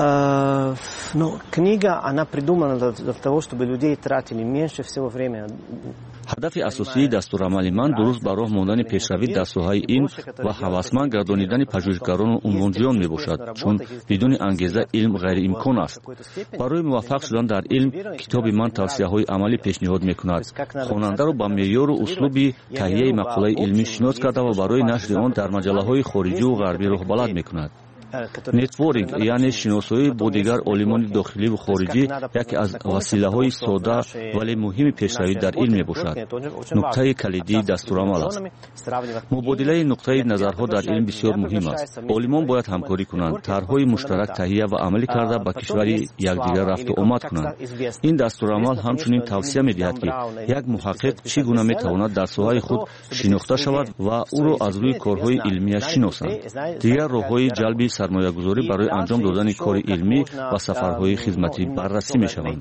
но книга, она придумана для того, чтобы людей тратили меньше всего времени. ҳадафи асосии дастурамали ман дуруст ба роҳ мондани пешравӣ дар соҳаи илм ва ҳавасманд гардонидани пажӯҳишгарону унвонҷӯён мебошад, чун бидуни ангеза илм ғайриимкон аст. барои муваффақ шудан дар илм китоби ман тавсияҳои амалӣ пешниҳод мекунад. хонандаро ба меъёру услуби таҳияи мақолаи илмӣ шинос карда ва барои нашри он дар маҷалаҳои хориҷиву ғарбӣ роҳбаланд мекунад. нетворинг яъне шиносоӣ бо дигар олимони дохиливу хориҷӣ яке аз василаҳои сода вале муҳими пешравӣ дар илм мебошад. нуқтаи калидии дастурамал аст. мубодилаи нуқтаи назарҳо дар илм бисёр муҳим аст. олимон бояд ҳамкорӣ кунанд, тарҳҳои муштарак таҳия ва амалӣ карда ба кишвари якдигар рафту омад кунанд. ин дастурамал ҳамчунин тавсия медиҳад ки як муҳаққиқ чӣ гуна метавонад дар соҳаи худ шинохта шавад ва ӯро аз рӯи корҳои илмияш шиносанд. дигар роҳҳои ҷалби сармоягузорӣ барои анҷом додани кори илмӣ ва сафарҳои хизматӣ баррасӣ мешаванд.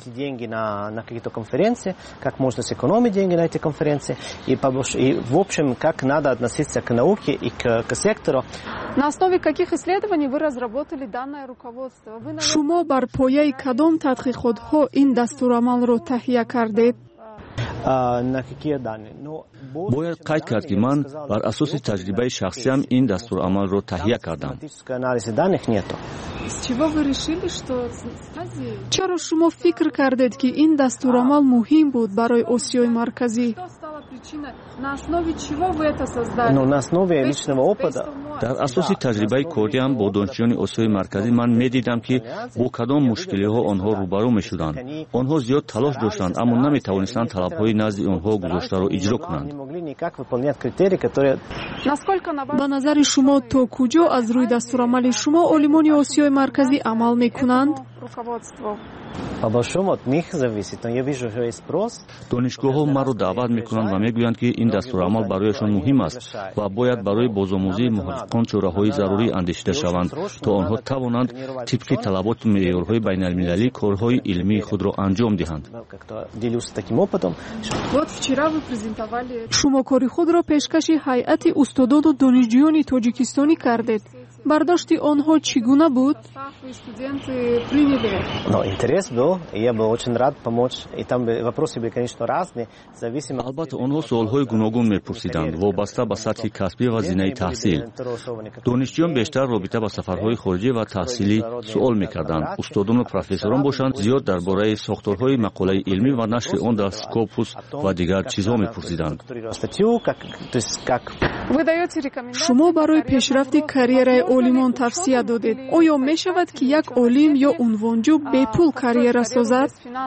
Как можно сэкономить деньги на эти конференции и в общем, как надо относиться к науке и к сектору. На основе каких исследований вы разработали данное руководство? шумо бар пояи кадом тадқиқотҳо ин дастурамалро таҳия кардед? бояд қайд кард ки ман бар асоси таҷрибаи шахсиям ин дастурамалро таҳия кардам. чаро шумо фикр кардед ки ин дастурамал муҳим буд барои Осиёи марказӣ? На основе личного опыта. дар асоси таҷрибаи кориам бо донишҷӯёни Осиёи марказӣ ман медидам ки бо кадом мушкилиҳо онҳо рӯбарӯ мешуданд. онҳо зиёд талош доштанд, аммо наметавонистанд талабҳои назди онҳо гузоштаро иҷро кунанд. ба назари шумо то куҷо аз рӯи дастурамали шумо олимони Осиёи марказӣ амал мекунанд? донишгоҳҳо маро даъват мекунанд ва мегӯянд ки ин дастурамал барояшон муҳим аст ва бояд барои бозомӯзии муҳаққиқон чораҳои зарурӣ андешида шаванд то онҳо тавонанд тибқи талаботи меъёрҳои байналмилалӣ корҳои илмии худро анҷом диҳанд. шумо кори худро пешкаши ҳайати устодону донишҷӯёни тоҷикистонӣ кардед. бардошти онҳо чӣ гуна буд? албатта онҳо суолҳои гуногун мепурсиданд вобаста ба сатҳи касбӣ ва зинаи таҳсил. донишҷӯён бештар робита ба сафарҳои хориҷӣ ва таҳсилӣ суол мекарданд. устодону профессорон бошанд зиёд дар бораи сохторҳои мақолаи илмӣ ва нашри он дар скопус ва дигар чизҳо мепурсиданд. шумо барои пешрафти карьераи олимон тавсия додед. оё мешавад ки як олим ё унвонҷӯ бепул карьера созад?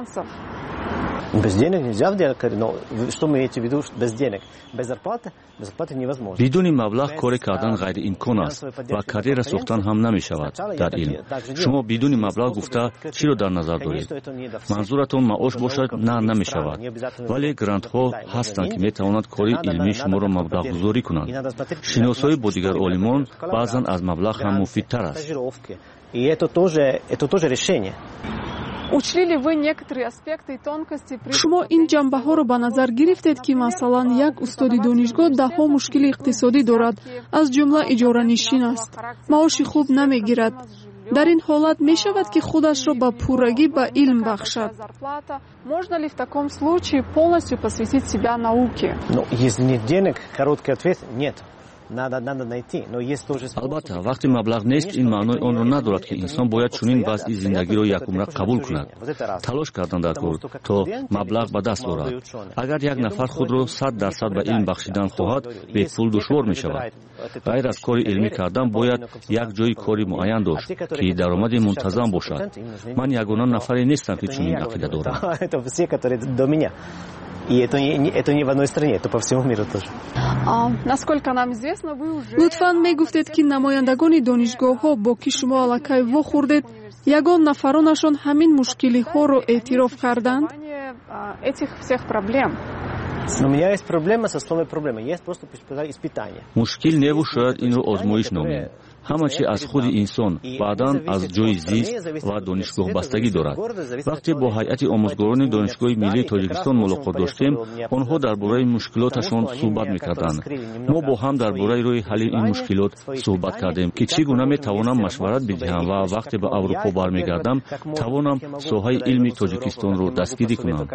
бидуни маблағ коре кардан ғайриимкон аст ва карьера сохтан ҳам намешавад дар илм. шумо бидуни маблағ гуфта чиро дар назар доред? манзуратон маош бошад? На, намешавад. вале грантҳо ҳастанд ки метавонанд кори илмии шуморо маблағгузорӣ кунанд. шиносоӣ бо дигар олимон баъзан аз маблағ ҳам муфидтар аст. шумо ин ҷанбаҳоро ба назар гирифтед ки масалан як устоди донишгоҳ даҳҳо мушкили иқтисодӣ дорад, аз ҷумла иҷоранишин аст, маоши хуб намегирад. дар ин ҳолат мешавад ки худашро ба пуррагӣ ба илм бахшад? албатта вақте маблағ нест ин маънои онро надорад ки инсон бояд чунин вазъи зиндагиро якумра қабул кунад. талош кардан дар кор то маблағ ба даст орад. агар як нафар худро 100% ба илм бахшидан хоҳад, бепул душвор мешавад. ғайр аз кори илмӣ кардан бояд як ҷои кори муайян дошт ки даромади мунтазам бошад. ман ягона нафаре нестам ки чунин ақида дорам. И это не в одной стране, это по всему миру тоже. лутфан мегуфтед ки намояндагони донишгоҳҳо бо ки шумо аллакай вохӯрдед, ягон нафаронашон ҳамин мушкилиҳоро эътироф карданд? Но у меня есть проблема со словом проблема. Есть просто испытание. мушкил неву шояд инро озмоиш номем. ҳама чи аз худи инсон баъдан аз ҷои зист ва донишгоҳ бастагӣ дорад. вақте бо ҳайати омӯзгорони донишгоҳи миллии тоҷикистон мулоқот доштем, онҳо дар бораи мушкилоташон суҳбат мекарданд. мо бо ҳам дар бораи роҳи ҳалли ин мушкилот суҳбат кардем ки чӣ гуна метавонам машварат бидиҳам ва вақте ба аврупо бармегардам тавонам соҳаи илми тоҷикистонро дастгирӣ кунам.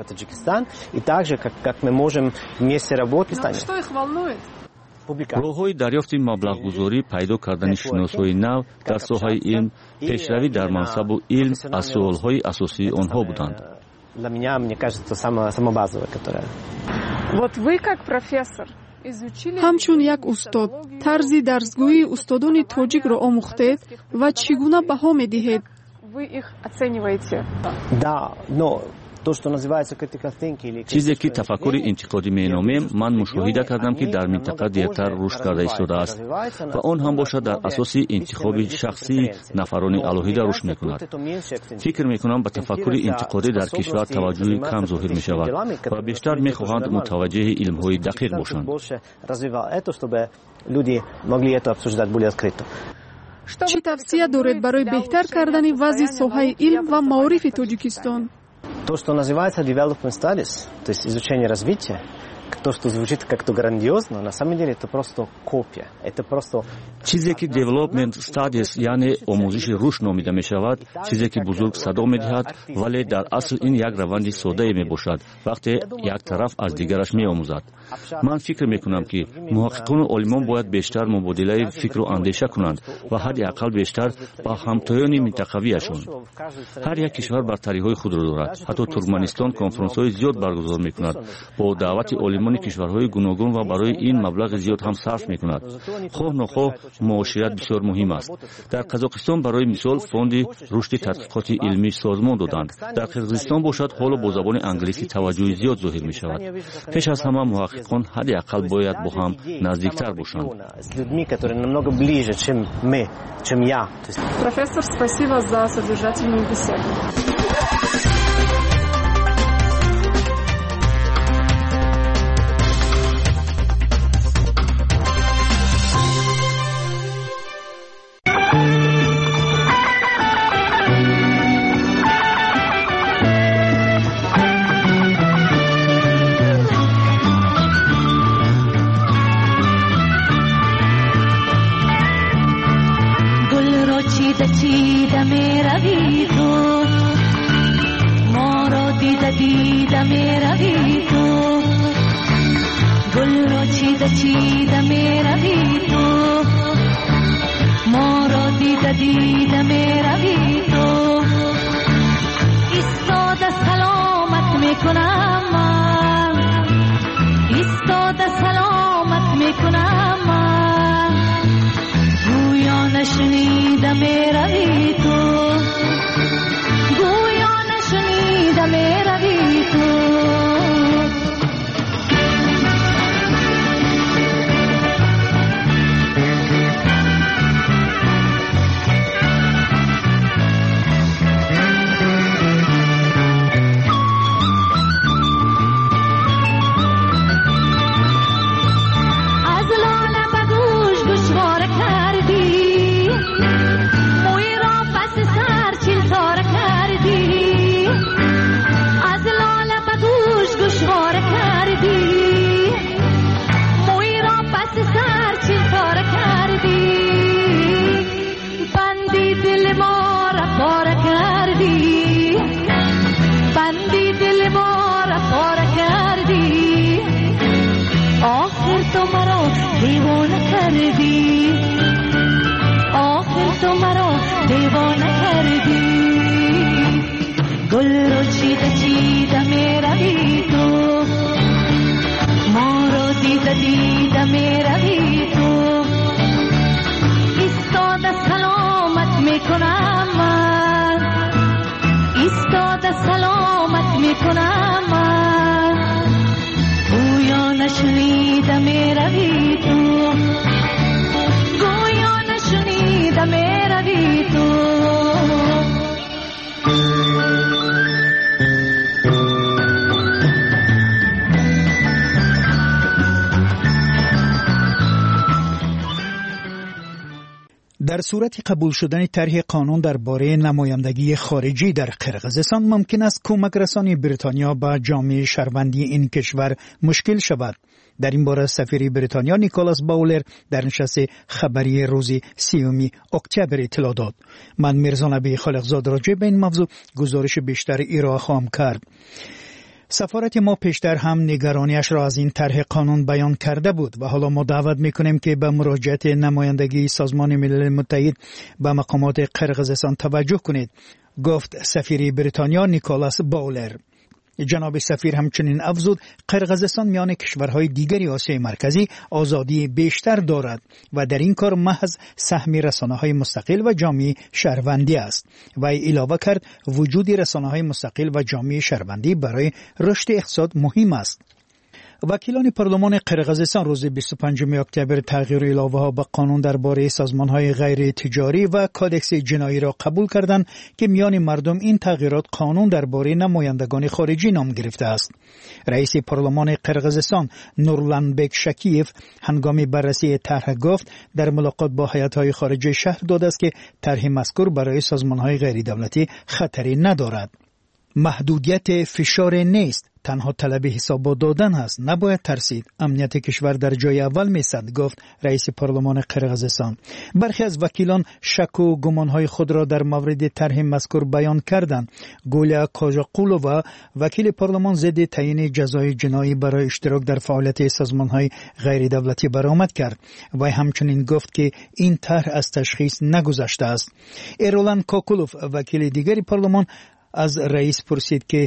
роҳҳои дарёфти маблағгузорӣ, пайдо кардани шиносҳои нав дар соҳаи илм, пешравӣ дар мансабу илм аз суолҳои асосии онҳо буданд. ҳамчун як устод тарзи дарсгӯии устодони тоҷикро омӯхтед ва чӣ гуна баҳо медиҳед? чизе ки тафаккури интиқодӣ меномем, ман мушоҳида кардам ки дар минтақа дертар рушд карда истодааст ва он ҳам бошад дар асоси интихоби шахсии нафарони алоҳида рушд мекунад. фикр мекунам ба тафаккури интиқодӣ дар кишвар таваҷҷӯҳи кам зоҳир мешавад ва бештар мехоҳанд мутаваҷҷеҳи илмҳои дақиқ бошанд. чӣ тавсия доред барои беҳтар кардани вазъи соҳаи илм ва маорифи Тоҷикистон? То, что называется development studies, то есть изучение развития, то, что звучит как-то грандиозно, на самом деле это просто копия. Это просто чизе ки development studies яъне омӯзиши рушд номида мешавад, чизе ки бузург садо медиҳад, вале дар асл ин як раванди соддае мебошад, вақте як тараф аз дигараш меомӯзад. ман фикр мекунам ки муҳаққиқону олимон бояд бештар мубодилаи фикру андеша кунанд ва ҳадди ақал бештар ба ҳамтоёни минтақавиашон. ҳар як кишвар бартариҳои худро дорад. ҳатто Туркманистон конференсҳои зиёд баргузор мекунад бо даъвати معلمان کشورهای گوناگون و برای این مبلغ زیاد هم صرف می‌کند. خواه نخواه معاشرت بسیار مهم است. در قزاقستان برای مثال فوند رشد تحقیقات علمی سازمان دادند. در قرقیزستان باشد حالا با زبان انگلیسی توجه زیاد ظاهر می‌شود. پیش از همه محققان حداقل باید با هم نزدیکتر باشند. Профессор, спасибо за содержательную беседу. در صورت قبول شدن طرح قانون درباره نمایندگی خارجی در قرقیزستان ممکن است کمک رسانی بریتانیا به جامعه شهروندی این کشور مشکل شود. در این باره سفیر بریتانیا نیکولاس باولر در نشست خبری روز 30 اکتبر اطلاع داد. من میرزا نبی خالقزاد راجع به این موضوع گزارش بیشتر ارائه خواهم کرد. سفارت ما پیشتر هم نگرانیش را از این طرح قانون بیان کرده بود و حالا ما دعوت میکنیم که به مراجعت نمایندگی سازمان ملل متحد به مقامات قرقیزستان توجه کنید، گفت سفیر بریتانیا نیکولاس باولر. جناب سفیر همچنین افزود قرقیزستان میان کشورهای دیگری آسیای مرکزی آزادی بیشتر دارد و در این کار محض سهم رسانه‌های مستقل و جامعه شهروندی است. و علاوه کرد وجود رسانه‌های مستقل و جامعه شهروندی برای رشد اقتصاد مهم است. وکیلان پارلمان قرقیزستان روز 25 اکتبر تغییر علاوه ها به قانون درباره سازمان‌های غیر تجاری و کادکس جنایی را قبول کردند که میان مردم این تغییرات قانون درباره نمایندگان خارجی نام گرفته است. رئیس پارلمان قرقیزستان نورلانبک شکیف هنگام بررسی طرح گفت در ملاقات با هیئت‌های خارجه شهر داده است که طرح مذکور برای سازمان‌های غیر دولتی خطری ندارد. محدودیت فشار نیست، تنها طلب حساب دادن است، نباید ترسید. امنیت کشور در جای اول می‌ایستد، گفت رئیس پارلمان قرقیزستان. برخی از وکیلان شک و گمانهای خود را در مورد طرح مذکور بیان کردند. گولیا کاژاقولووا وکیل پارلمان ضد تعیین جزای جنایی برای اشتراک در فعالیت سازمان‌های غیر دولتی برآمد کرد و همچنین گفت که این طرح از تشخیص نگذشته است. ایرولان کوکولوف وکیل دیگری پارلمان از رئیس پرسید که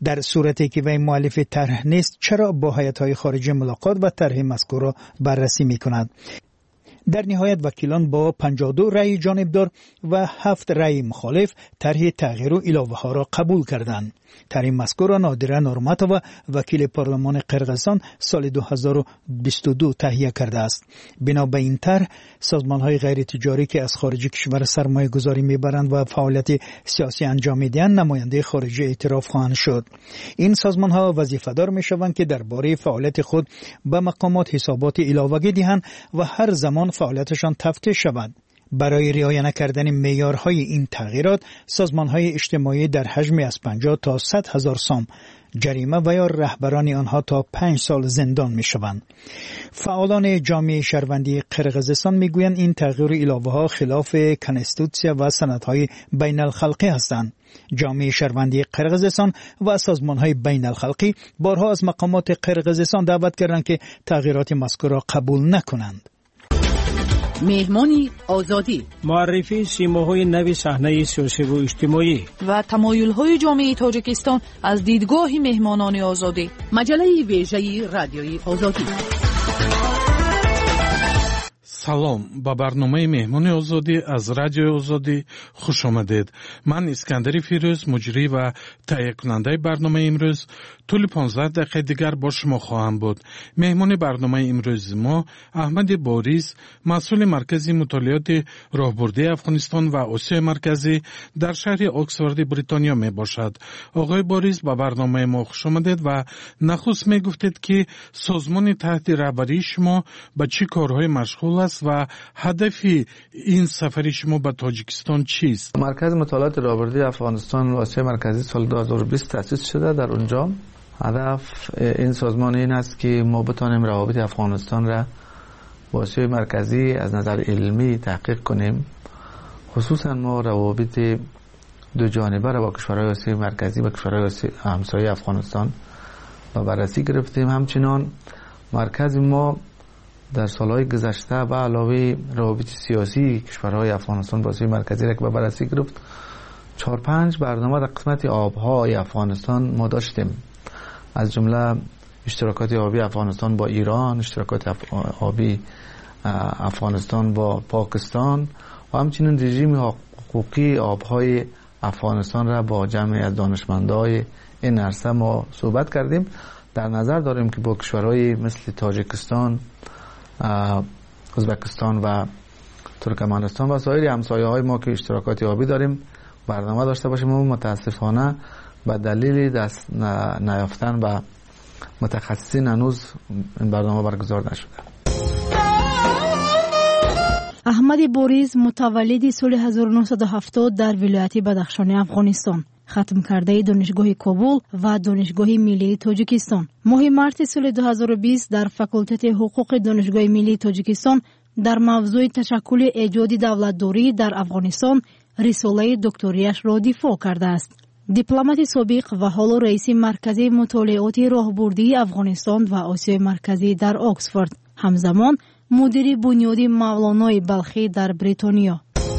در صورتی که وی مؤلف طرح نیست چرا با هیئت‌های خارجی ملاقات و طرح مذکور را بررسی می‌کند؟ در نهایت وکیلان با 52 رأی جانبدار و 7 رأی مخالف طرح تغییر و اضافه ها را قبول کردند. طرح مذکور را نادره نورماتووا وکیل پارلمان قرقیزستان سال 2022 تهیه کرده است. بنا به این طرح سازمان‌های غیر تجاری که از خارج کشور سرمایه گذاری می‌برند و فعالیت سیاسی انجام می‌دهند نماینده خارجی اعتراف خواهند شد. این سازمان‌ها وظیفه‌دار می‌شوند که درباره فعالیت خود به مقامات حسابات علاوه‌ای دهند و هر زمان فعالیتشان تفتیش شود. برای رعایت نکردن معیارهای این تغییرات سازمان‌های اجتماعی در حجم از 50 تا 100 هزار سام جریمه و یا رهبران آنها تا 5 سال زندان می‌شوند. فعالان جامعه شهروندی قرقیزستان می‌گویند این تغییر الهه‌ها خلاف کنستیتوسیا و سندهای بین الخلقی هستند. جامعه شهروندی قرقیزستان و سازمان‌های بین الخلقی بارها از مقامات قرقیزستان دعوت کردند که تغییرات مذکور را قبول نکنند. مهمانی آزادی، معرفی سیماهای نوی صحنه سیاسی و اجتماعی و تمایل‌های جامعه تاجیکستان از دیدگاه مهمانان آزادی. مجله ویژه رادیوی آزادی. سلام، با برنامه مهمان آزادی از رادیو آزادی خوش آمدید. من اسکندر فیروز مجری و تهیه کننده برنامه امروز طول 15 دقیقه دیگر با شما خواهم بود. مهمان برنامه امروز ما احمد باریز، مسئول مرکز مطالعات راهبردی افغانستان و آسیای مرکزی در شهر اکسفورد بریتانیا می باشد. آقای باریز با برنامه ما خوش آمدید و نخست می گفتید که سازمان تحت رهبری شما به چه کارهای مشغول است و هدف این سفر شما به تاجیکستان چیست؟ مرکز مطالعات راهبردی افغانستان و آسیای مرکزی سال 2020 تأسیس شده. در اونجا هدف این سازمان این است که ما بتانیم روابط افغانستان را با آسیای مرکزی از نظر علمی تحقیق کنیم. خصوصا ما روابط دو جانبه را با کشورهای آسیای مرکزی و کشورهای همسایه افغانستان و بررسی گرفتیم. همچنان مرکز ما در سالهای گذشته به علاوه روابط سیاسی کشورهای افغانستان با آسیای مرکزی را که بررسی گرفت 4-5 برنامه در قسمت آبهای افغانستان ما داشتیم، از جمله اشتراکات آبی افغانستان با ایران، اشتراکات آبی افغانستان با پاکستان و همچنین رژیم حقوقی آبهای افغانستان را با جمعی از دانشمندای این عرصه ما صحبت کردیم. در نظر داریم که با کشورهای مثل تاجیکستان، ازبکستان و ترکمنستان و سایر همسایه‌های ما که اشتراکات آبی داریم برنامه داشته باشیم و متاسفانه به دلیل دست نیافتن و متخصصین هنوز این برنامه برگزار نشده. احمد باریز متولد سال 1970 در ولایت بدخشان افغانستان، ختم کرده دانشگاه کابل و دانشگاه ملی تاجیکستان. ماه مارس سال 2020 در فاکولته حقوق دانشگاه ملی تاجیکستان در موضوع تشکل ایجاد دولتداری در افغانستان رساله دکتریش را دفاع کرده است. دیپلمات سابق و حال رئیس مرکز مطالعات راهبردی افغانستان و آسیای مرکزی در اکسفورد، همزمان مدیر بنیادی مولانای بلخی در بریتانیا.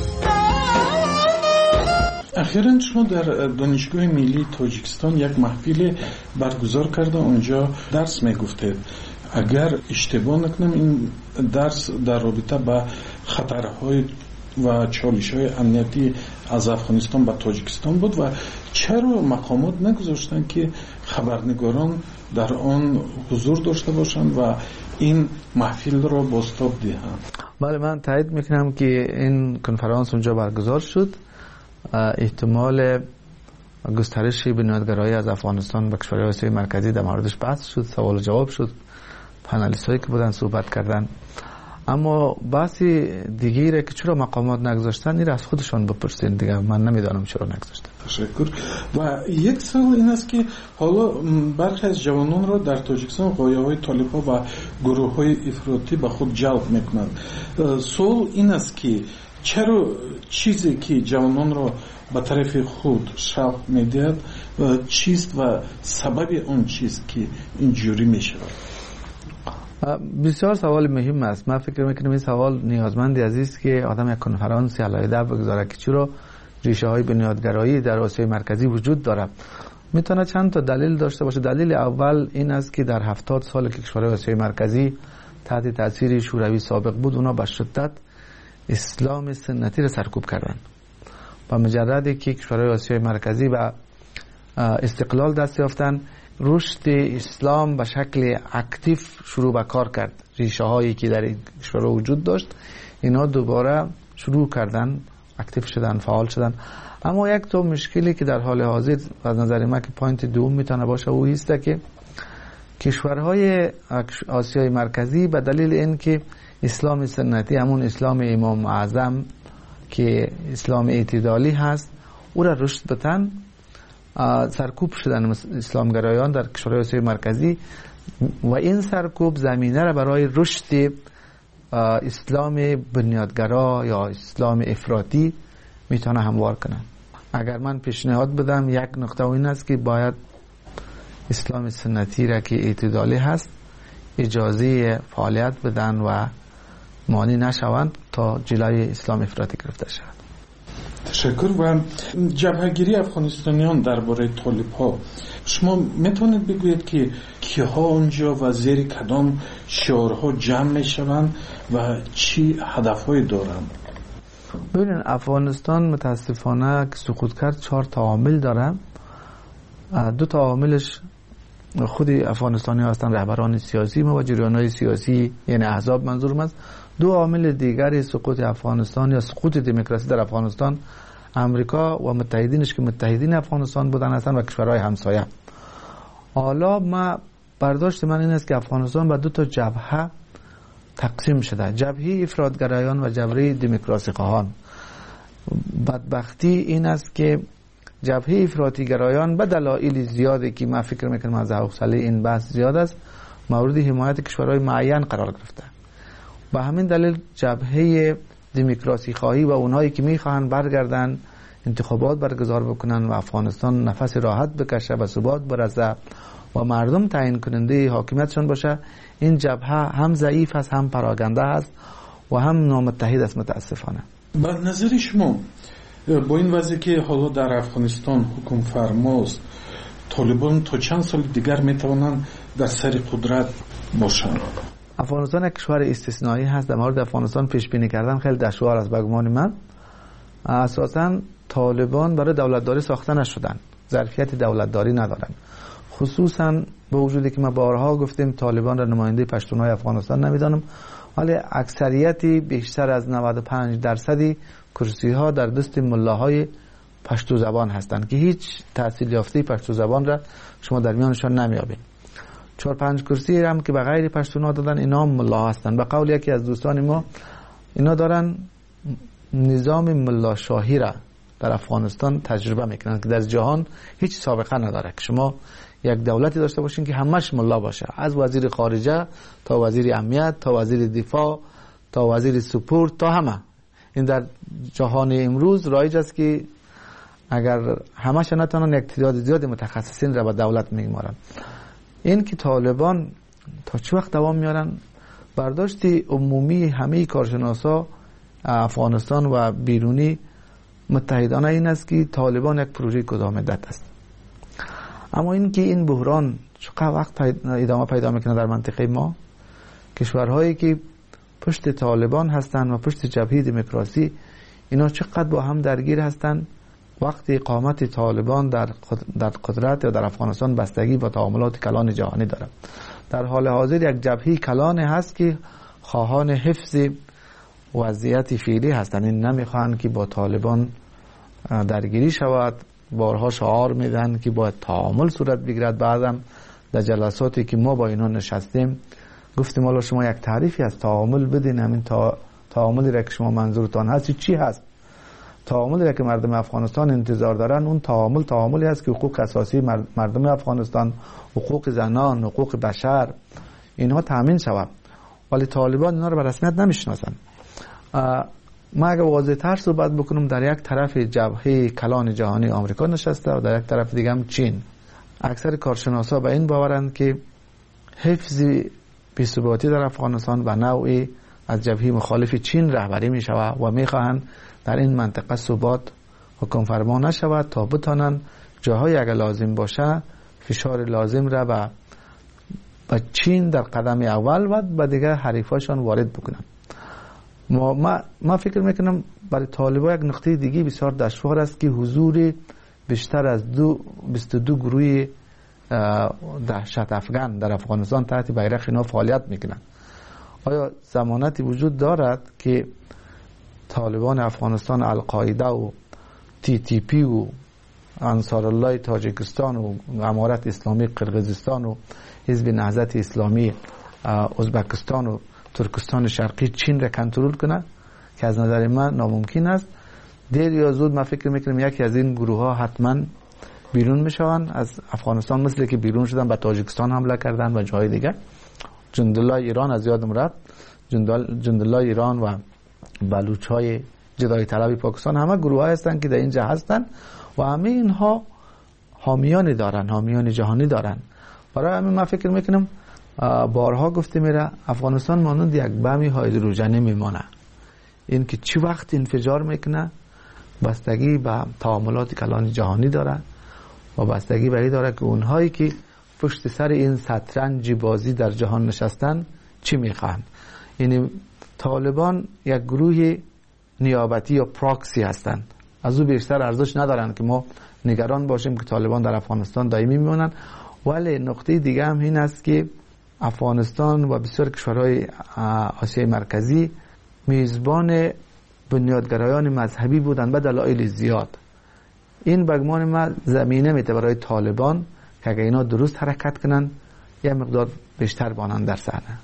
اخیراً شما در دانشگاه ملی تاجیکستان یک محفل برگزار کرده، اونجا درس میگفتید. اگر اشتباه نکنم این درس در رابطه با خطرهای و چالش‌های امنیتی از افغانستان به تاجیکستان بود و چرا مقامات نگذاشتند که خبرنگاران در آن حضور داشته باشند و این محفل را بازتاب دهند؟ بله، من تایید میکنم که این کنفرانس اونجا برگزار شد. احتمال گسترش بنیادگرایی از افغانستان به کشورهای آسیای مرکزی در موردش بحث شد، سوال و جواب شد، پنالیست هایی که بودن صحبت کردن. اما بحثی دیگه که چرا مقامات نگذاشتن این از خودشان بپرسین دیگه، من نمیدانم چرا نگذاشتن. تشکر. و یک سوال این است که حالا برخی از جوانان را در تاجیکستان غایه‌های طالب‌ها و گروه‌های افراطی به خود جلب میکنند. سوال این است که چرا چیزی که جوانان را به طرف خود شلق میدهد چیست و سبب اون چیست که اینجوری میشه؟ بسیار سوال مهم است. من فکر میکنم این سوال نیازمندی است که آدم یک کنفرانسی علیحده بگذاره که چرا ریشه های بنیادگرایی در آسیای مرکزی وجود دارد. میتونه چند تا دلیل داشته باشه. دلیل اول این است که در 70 سال که کشورهای آسیای مرکزی تحت تاثیر شوروی سابق بود، اونا به شدت اسلام سنتی را سرکوب کردن. با مجردی که کشورهای آسیای مرکزی و استقلال دست یافتن، رشد اسلام به شکل اکتیو شروع به کار کرد. ریشه هایی که در این کشورها وجود داشت اینا دوباره شروع کردن، اکتیو شدن، فعال شدن. اما یک تو مشکلی که در حال حاضر از نظر من که پوینت دوم میتونه باشه، او است که کشورهای آسیای مرکزی به دلیل اینکه اسلام سنتی، همون اسلام امام اعظم که اسلام اعتدالی هست، او را رشد بدن، سرکوب شدن اسلامگرایان در کشورهای آسیای مرکزی و این سرکوب زمینه را برای رشد اسلام بنیادگرا یا اسلام افراطی میتونه هموار کنن. اگر من پیشنهاد بدم، یک نقطه این است که باید اسلام سنتی را که اعتدالی هست اجازه فعالیت بدن و مانع نشوند تا جلوی اسلام افراطی گرفته شود. تشکر. و جبهه‌گیری افغانستانیان درباره طالب‌ها، شما میتونید بگویید که کیها اونجا و زیر کدام شعارها جمع میشوند و چی هدف‌هایی دارند؟ ببینید، افغانستان متاسفانه که سقوط کرد 4 تا عامل داره. 2 تا عاملش خود افغانستانی هستند، رهبران سیاسی و جریان‌های سیاسی، یعنی احزاب منظورم است. 2 عامل دیگر سقوط افغانستان یا سقوط دموکراسی در افغانستان، امریکا و متحدینش که متحدین افغانستان بودن هستند و کشورهای همسایه. حالا ما برداشت من این است که افغانستان به 2 تا جبهه تقسیم شده، جبهه افراطگرایان و جبهه دموکراسی خواهان. بدبختی این است که جبهه افراطیگرایان به دلایل زیادی که من فکر میکنم از حوصله این بحث زیاد است، مورد حمایت کشورهای معین قرار گرفته. به همین دلیل جبهه دموکراسی خواهی و اونایی که میخواهند برگردن انتخابات برگزار بکنن و افغانستان نفس راحت بکشه و ثبات برسه و مردم تعیین کننده حاکمیتشون باشه، این جبهه هم ضعیف است، هم پراگنده است و هم نامتحد است متاسفانه. به نظر شما با این وضعی که حالا در افغانستان حکم فرماست، طالبان تا چند سال دیگر میتوانند در سر قدرت باشند؟ افغانستان یک کشور استثنایی هست. در مورد افغانستان پیش بینی کردن خیلی دشوار است. به گمان من اساساً طالبان برای دولتداری ساخته نشدن، ظرفیت دولتداری ندارن. خصوصاً با وجودی که ما بارها گفتیم طالبان را نماینده پشتونهای افغانستان نمیدانم، ولی اکثریتی بیشتر از 95% کرسی ها در دست ملاهای پشتو زبان هستند که هیچ تحصیل یافته پشتو زبان را شما در میانشان نمیابین. 4-5 کرسی هم که به غیر پشتونا دادن، اینا هم ملا هستند. به قول یکی از دوستان ما، اینا دارن نظام ملا شاهی را در افغانستان تجربه میکنن که در جهان هیچ سابقه نداره که شما یک دولتی داشته باشین که همش ملا باشه، از وزیر خارجه تا وزیر امنیت تا وزیر دفاع تا وزیر سپورت تا همه. این در جهان امروز رایج است که اگر همش نتونن یک تعداد زیاد متخصصین را به دولت میگمارن. این که طالبان تا چه وقت دوام میارن، برداشت عمومی همه کارشناسا افغانستان و بیرونی متحدانه این است که طالبان یک پروژه کوتاه مدت است. اما این که این بحران چقدر وقت ادامه پیدا میکنه در منطقه ما، کشورهایی که پشت طالبان هستند و پشت جبهه دموکراسی، اینا چقدر با هم درگیر هستند. وقت اقامت طالبان در قدرت یا در افغانستان بستگی با تعاملات کلان جهانی داره. در حال حاضر یک جبهه کلان هست که خواهان حفظ وضعیت فعلی هستند. این نمیخوان که با طالبان درگیری شود، بارها شعار میدن که باید تعامل صورت بگیرد. بعدم در جلساتی که ما با اینا نشستیم گفتیم حالا شما یک تعریفی از تعامل بدین، همین تعاملی را که شما منظورتان هست چی هست؟ تعاملی را که مردم افغانستان انتظار دارن اون تعاملی هست که حقوق اساسی مردم افغانستان، حقوق زنان، حقوق بشر، اینها تامین شود. ولی طالبان اینا رو به رسمیت نمیشناسن. ما اگه واضح تر صحبت بکنم، در یک طرف جبهه کلان جهانی آمریکا نشسته و در یک طرف دیگه هم چین. اکثر کارشناسا به این باورند که حفظ بی‌ثباتی در افغانستان و نوعی از جبهه مخالف چین رهبری می شود و می خواهند در این منطقه ثبات حکم فرما نشود تا بتانند جاهای اگر لازم باشه فشار لازم را به چین در قدم اول و دیگه حریفاشان وارد بکنم. ما فکر میکنم برای طالبان یک نقطه دیگه بسیار دشوار است که حضور بیشتر از 22 گروه دهشت افغان در افغانستان تحت بیرق اینا فعالیت میکنن. آیا ضمانتی وجود دارد که طالبان افغانستان، القاعده و TTP و انصار الله تاجیکستان و امارت اسلامی قرقیزستان و حزب نهضت اسلامی ازبکستان و ترکستان شرقی چین را کنترل کنه؟ که از نظر من ناممکن است. دیر یا زود من فکر میکنم یکی از این گروه ها حتما بیرون میشوند از افغانستان، مثل که بیرون شدن به تاجیکستان حمله کردن و جای دیگه. جندالله ایران از یادم رفت، جندالله ایران و بلوچ های جدای طلب پاکستان همه گروه های هستند که در اینجا هستند و همه اینها حامیانی دارن، حامیان جهانی دارن. برای همین من فکر میکنم بارها گفته میره افغانستان مانند یک بم هیدروژنی میمانه. این که چی وقت انفجار میکنه بستگی به تعاملات کلان جهانی داره و بستگی به این داره که اونهایی که پشت سر این شطرنج بازی در جهان نشستن چی میخوان. یعنی طالبان یک گروه نیابتی یا پراکسی هستند، از او بیشتر ارزش ندارن که ما نگران باشیم که طالبان در افغانستان دائمی میمونن. ولی نقطه دیگه هم این است که افغانستان و بسیار کشورهای آسیای مرکزی میزبان بنیادگرایان مذهبی بودن به دلایل زیاد. این بگمان ما زمینه میده برای طالبان که اگر اینا درست حرکت کنن یه مقدار بیشتر بانند در صحنه.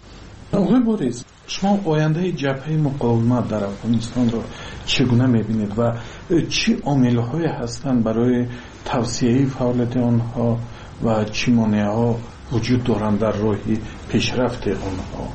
آقای بوریس، شما آینده جبهه مقاومت در افغانستان رو چگونه میبینید و چی عامل‌هایی هستند برای توسعه فعالیت آنها و چی مانع‌ها وجود دارند در راه پیشرفت آنها؟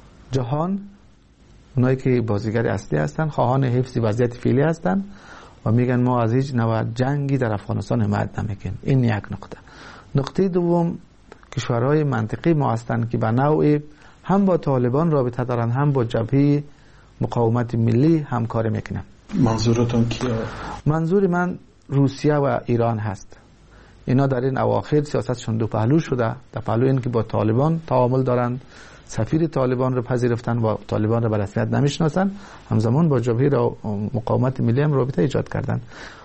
جهان اونایی که بازیگر اصلی هستند خواهان حفظ وضعیت فعلی هستند و میگن ما از هیچ نوع جنگی در افغانستان حمایت نمیکنیم. این یک نقطه. نقطه دوم، کشورهای منطقی ما هستند که به نوعی هم با طالبان رابطه دارن هم با جبهه مقاومت ملی همکاری میکنن. منظورتون کیه؟ منظور من روسیه و ایران هست. اینا در این اواخر سیاستشون دو پهلو شده. در پهلو این که با طالبان تعامل دارن، سفیر طالبان رو پذیرفتن و طالبان رو به رسمیت نمیشناسن، همزمان با جبهه مقاومت ملی هم رابطه ایجاد کردن.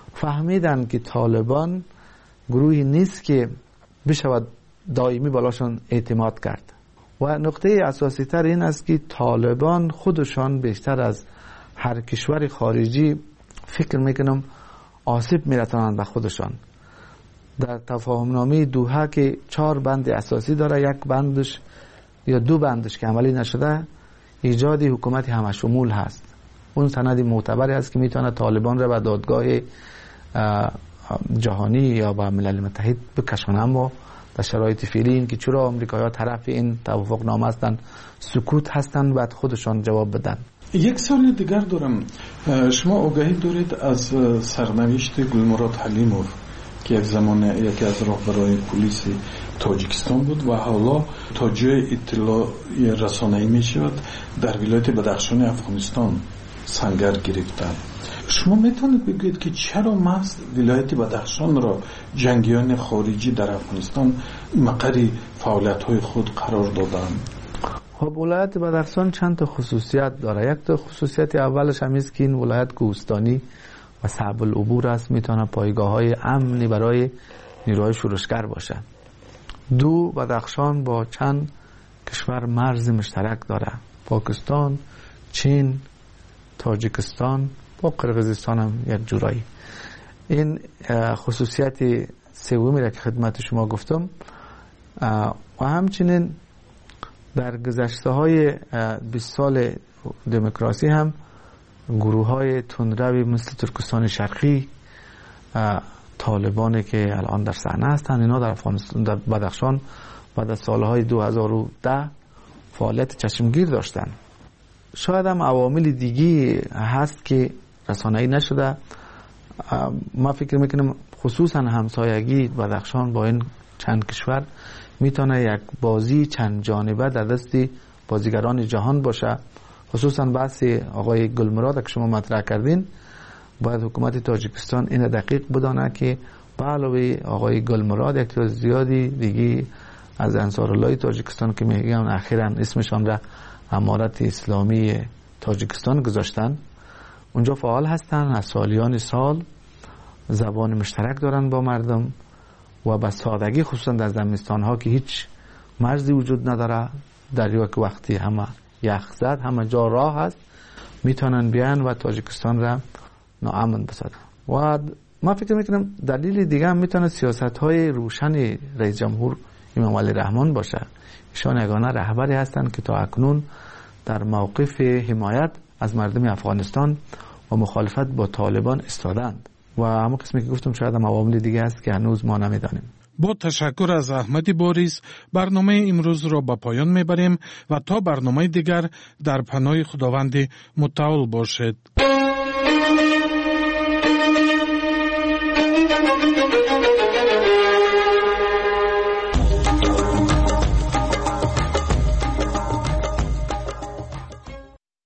فهمیدن که طالبان گروهی نیست که بشود دائمی بالاشون اعتماد کرد. و نقطه اساسی تر این است که طالبان خودشان بیشتر از هر کشور خارجی فکر میکنم آسیب میرسانند به خودشان. در تفاهم نامه دوحه که 4 بند اساسی داره، یک بندش یا 2 بندش که عملی نشده ایجاد حکومت همشمول هست. اون سند معتبری است که میتونه طالبان را به دادگاه جهانی یا به ملل متحد بکشونه. اما در شرایط فعلی این که چرا آمریکایی‌ها طرف این توافق نامه هستند سکوت هستند بعد خودشان جواب بدن. یک سوال دیگر دارم. شما آگاهی دارید از سرنوشت گلمراد حلیموف که یک زمان یکی از راهبران پلیس تاجیکستان بود و حالا تا جای اطلاع رسانه‌ای می شود در ولایت بدخشان افغانستان سنگر گرفتند. شما میتونید بگید که چرا محض ولایت بدخشان را جنگیان خارجی در افغانستان مقر فعالیت‌های خود قرار دادند؟ خب ولایت بدخشان چند تا خصوصیت داره. یک تا خصوصیت اولش هم است که این ولایت کوهستانی و صعب العبور است، میتونه پایگاه‌های امنی برای نیروهای شورشگر باشه. 2 بدخشان با چند کشور مرز مشترک داره، پاکستان، چین، تاجیکستان با قرقیزستان هم یک جورایی. این خصوصیت سومی را که خدمت شما گفتم. و همچنین در گذشته های 20 سال دموکراسی هم گروه های تندروی مثل ترکستان شرقی، طالبانی که الان در صحنه هستند، اینا در افغانستان در بدخشان بعد از سالهای 2010 فعالیت چشمگیر داشتن. شاید هم عوامل دیگی هست که رسانه‌ای نشده. ما فکر میکنم خصوصا همسایگی بدخشان با این چند کشور میتونه یک بازی چند جانبه در دست بازیگران جهان باشه. خصوصا بحث آقای گلمراد که شما مطرح کردین، باید حکومت تاجیکستان این دقیق بدانه که به علاوه آقای گلمراد یک تعداد زیادی دیگه از انصارالله تاجیکستان که میگم اخیراً اسمشان را امارت اسلامی تاجیکستان گذاشتن، اونجا فعال هستن. از سالیان سال زبان مشترک دارن با مردم و به سادگی، خصوصا در زمستان ها که هیچ مرزی وجود نداره، دریا که وقتی همه یخ زد همه جا راه هست، میتونن بیان و تاجیکستان را ناامن بسازن. و ما فکر میکنم دلیل دیگه هم میتونه سیاست های روشن رئیس جمهور امام علی رحمان باشه. ایشان یگانه رهبری هستند که تا اکنون در موقف حمایت از مردم افغانستان و مخالفت با طالبان استادند و همون قسمی که گفتم شاید هم عوامل دیگه است که هنوز ما نمیدانیم. با تشکر از احمد باریس برنامه امروز را به پایان میبریم و تا برنامه دیگر در پناه خداوند متعال باشد.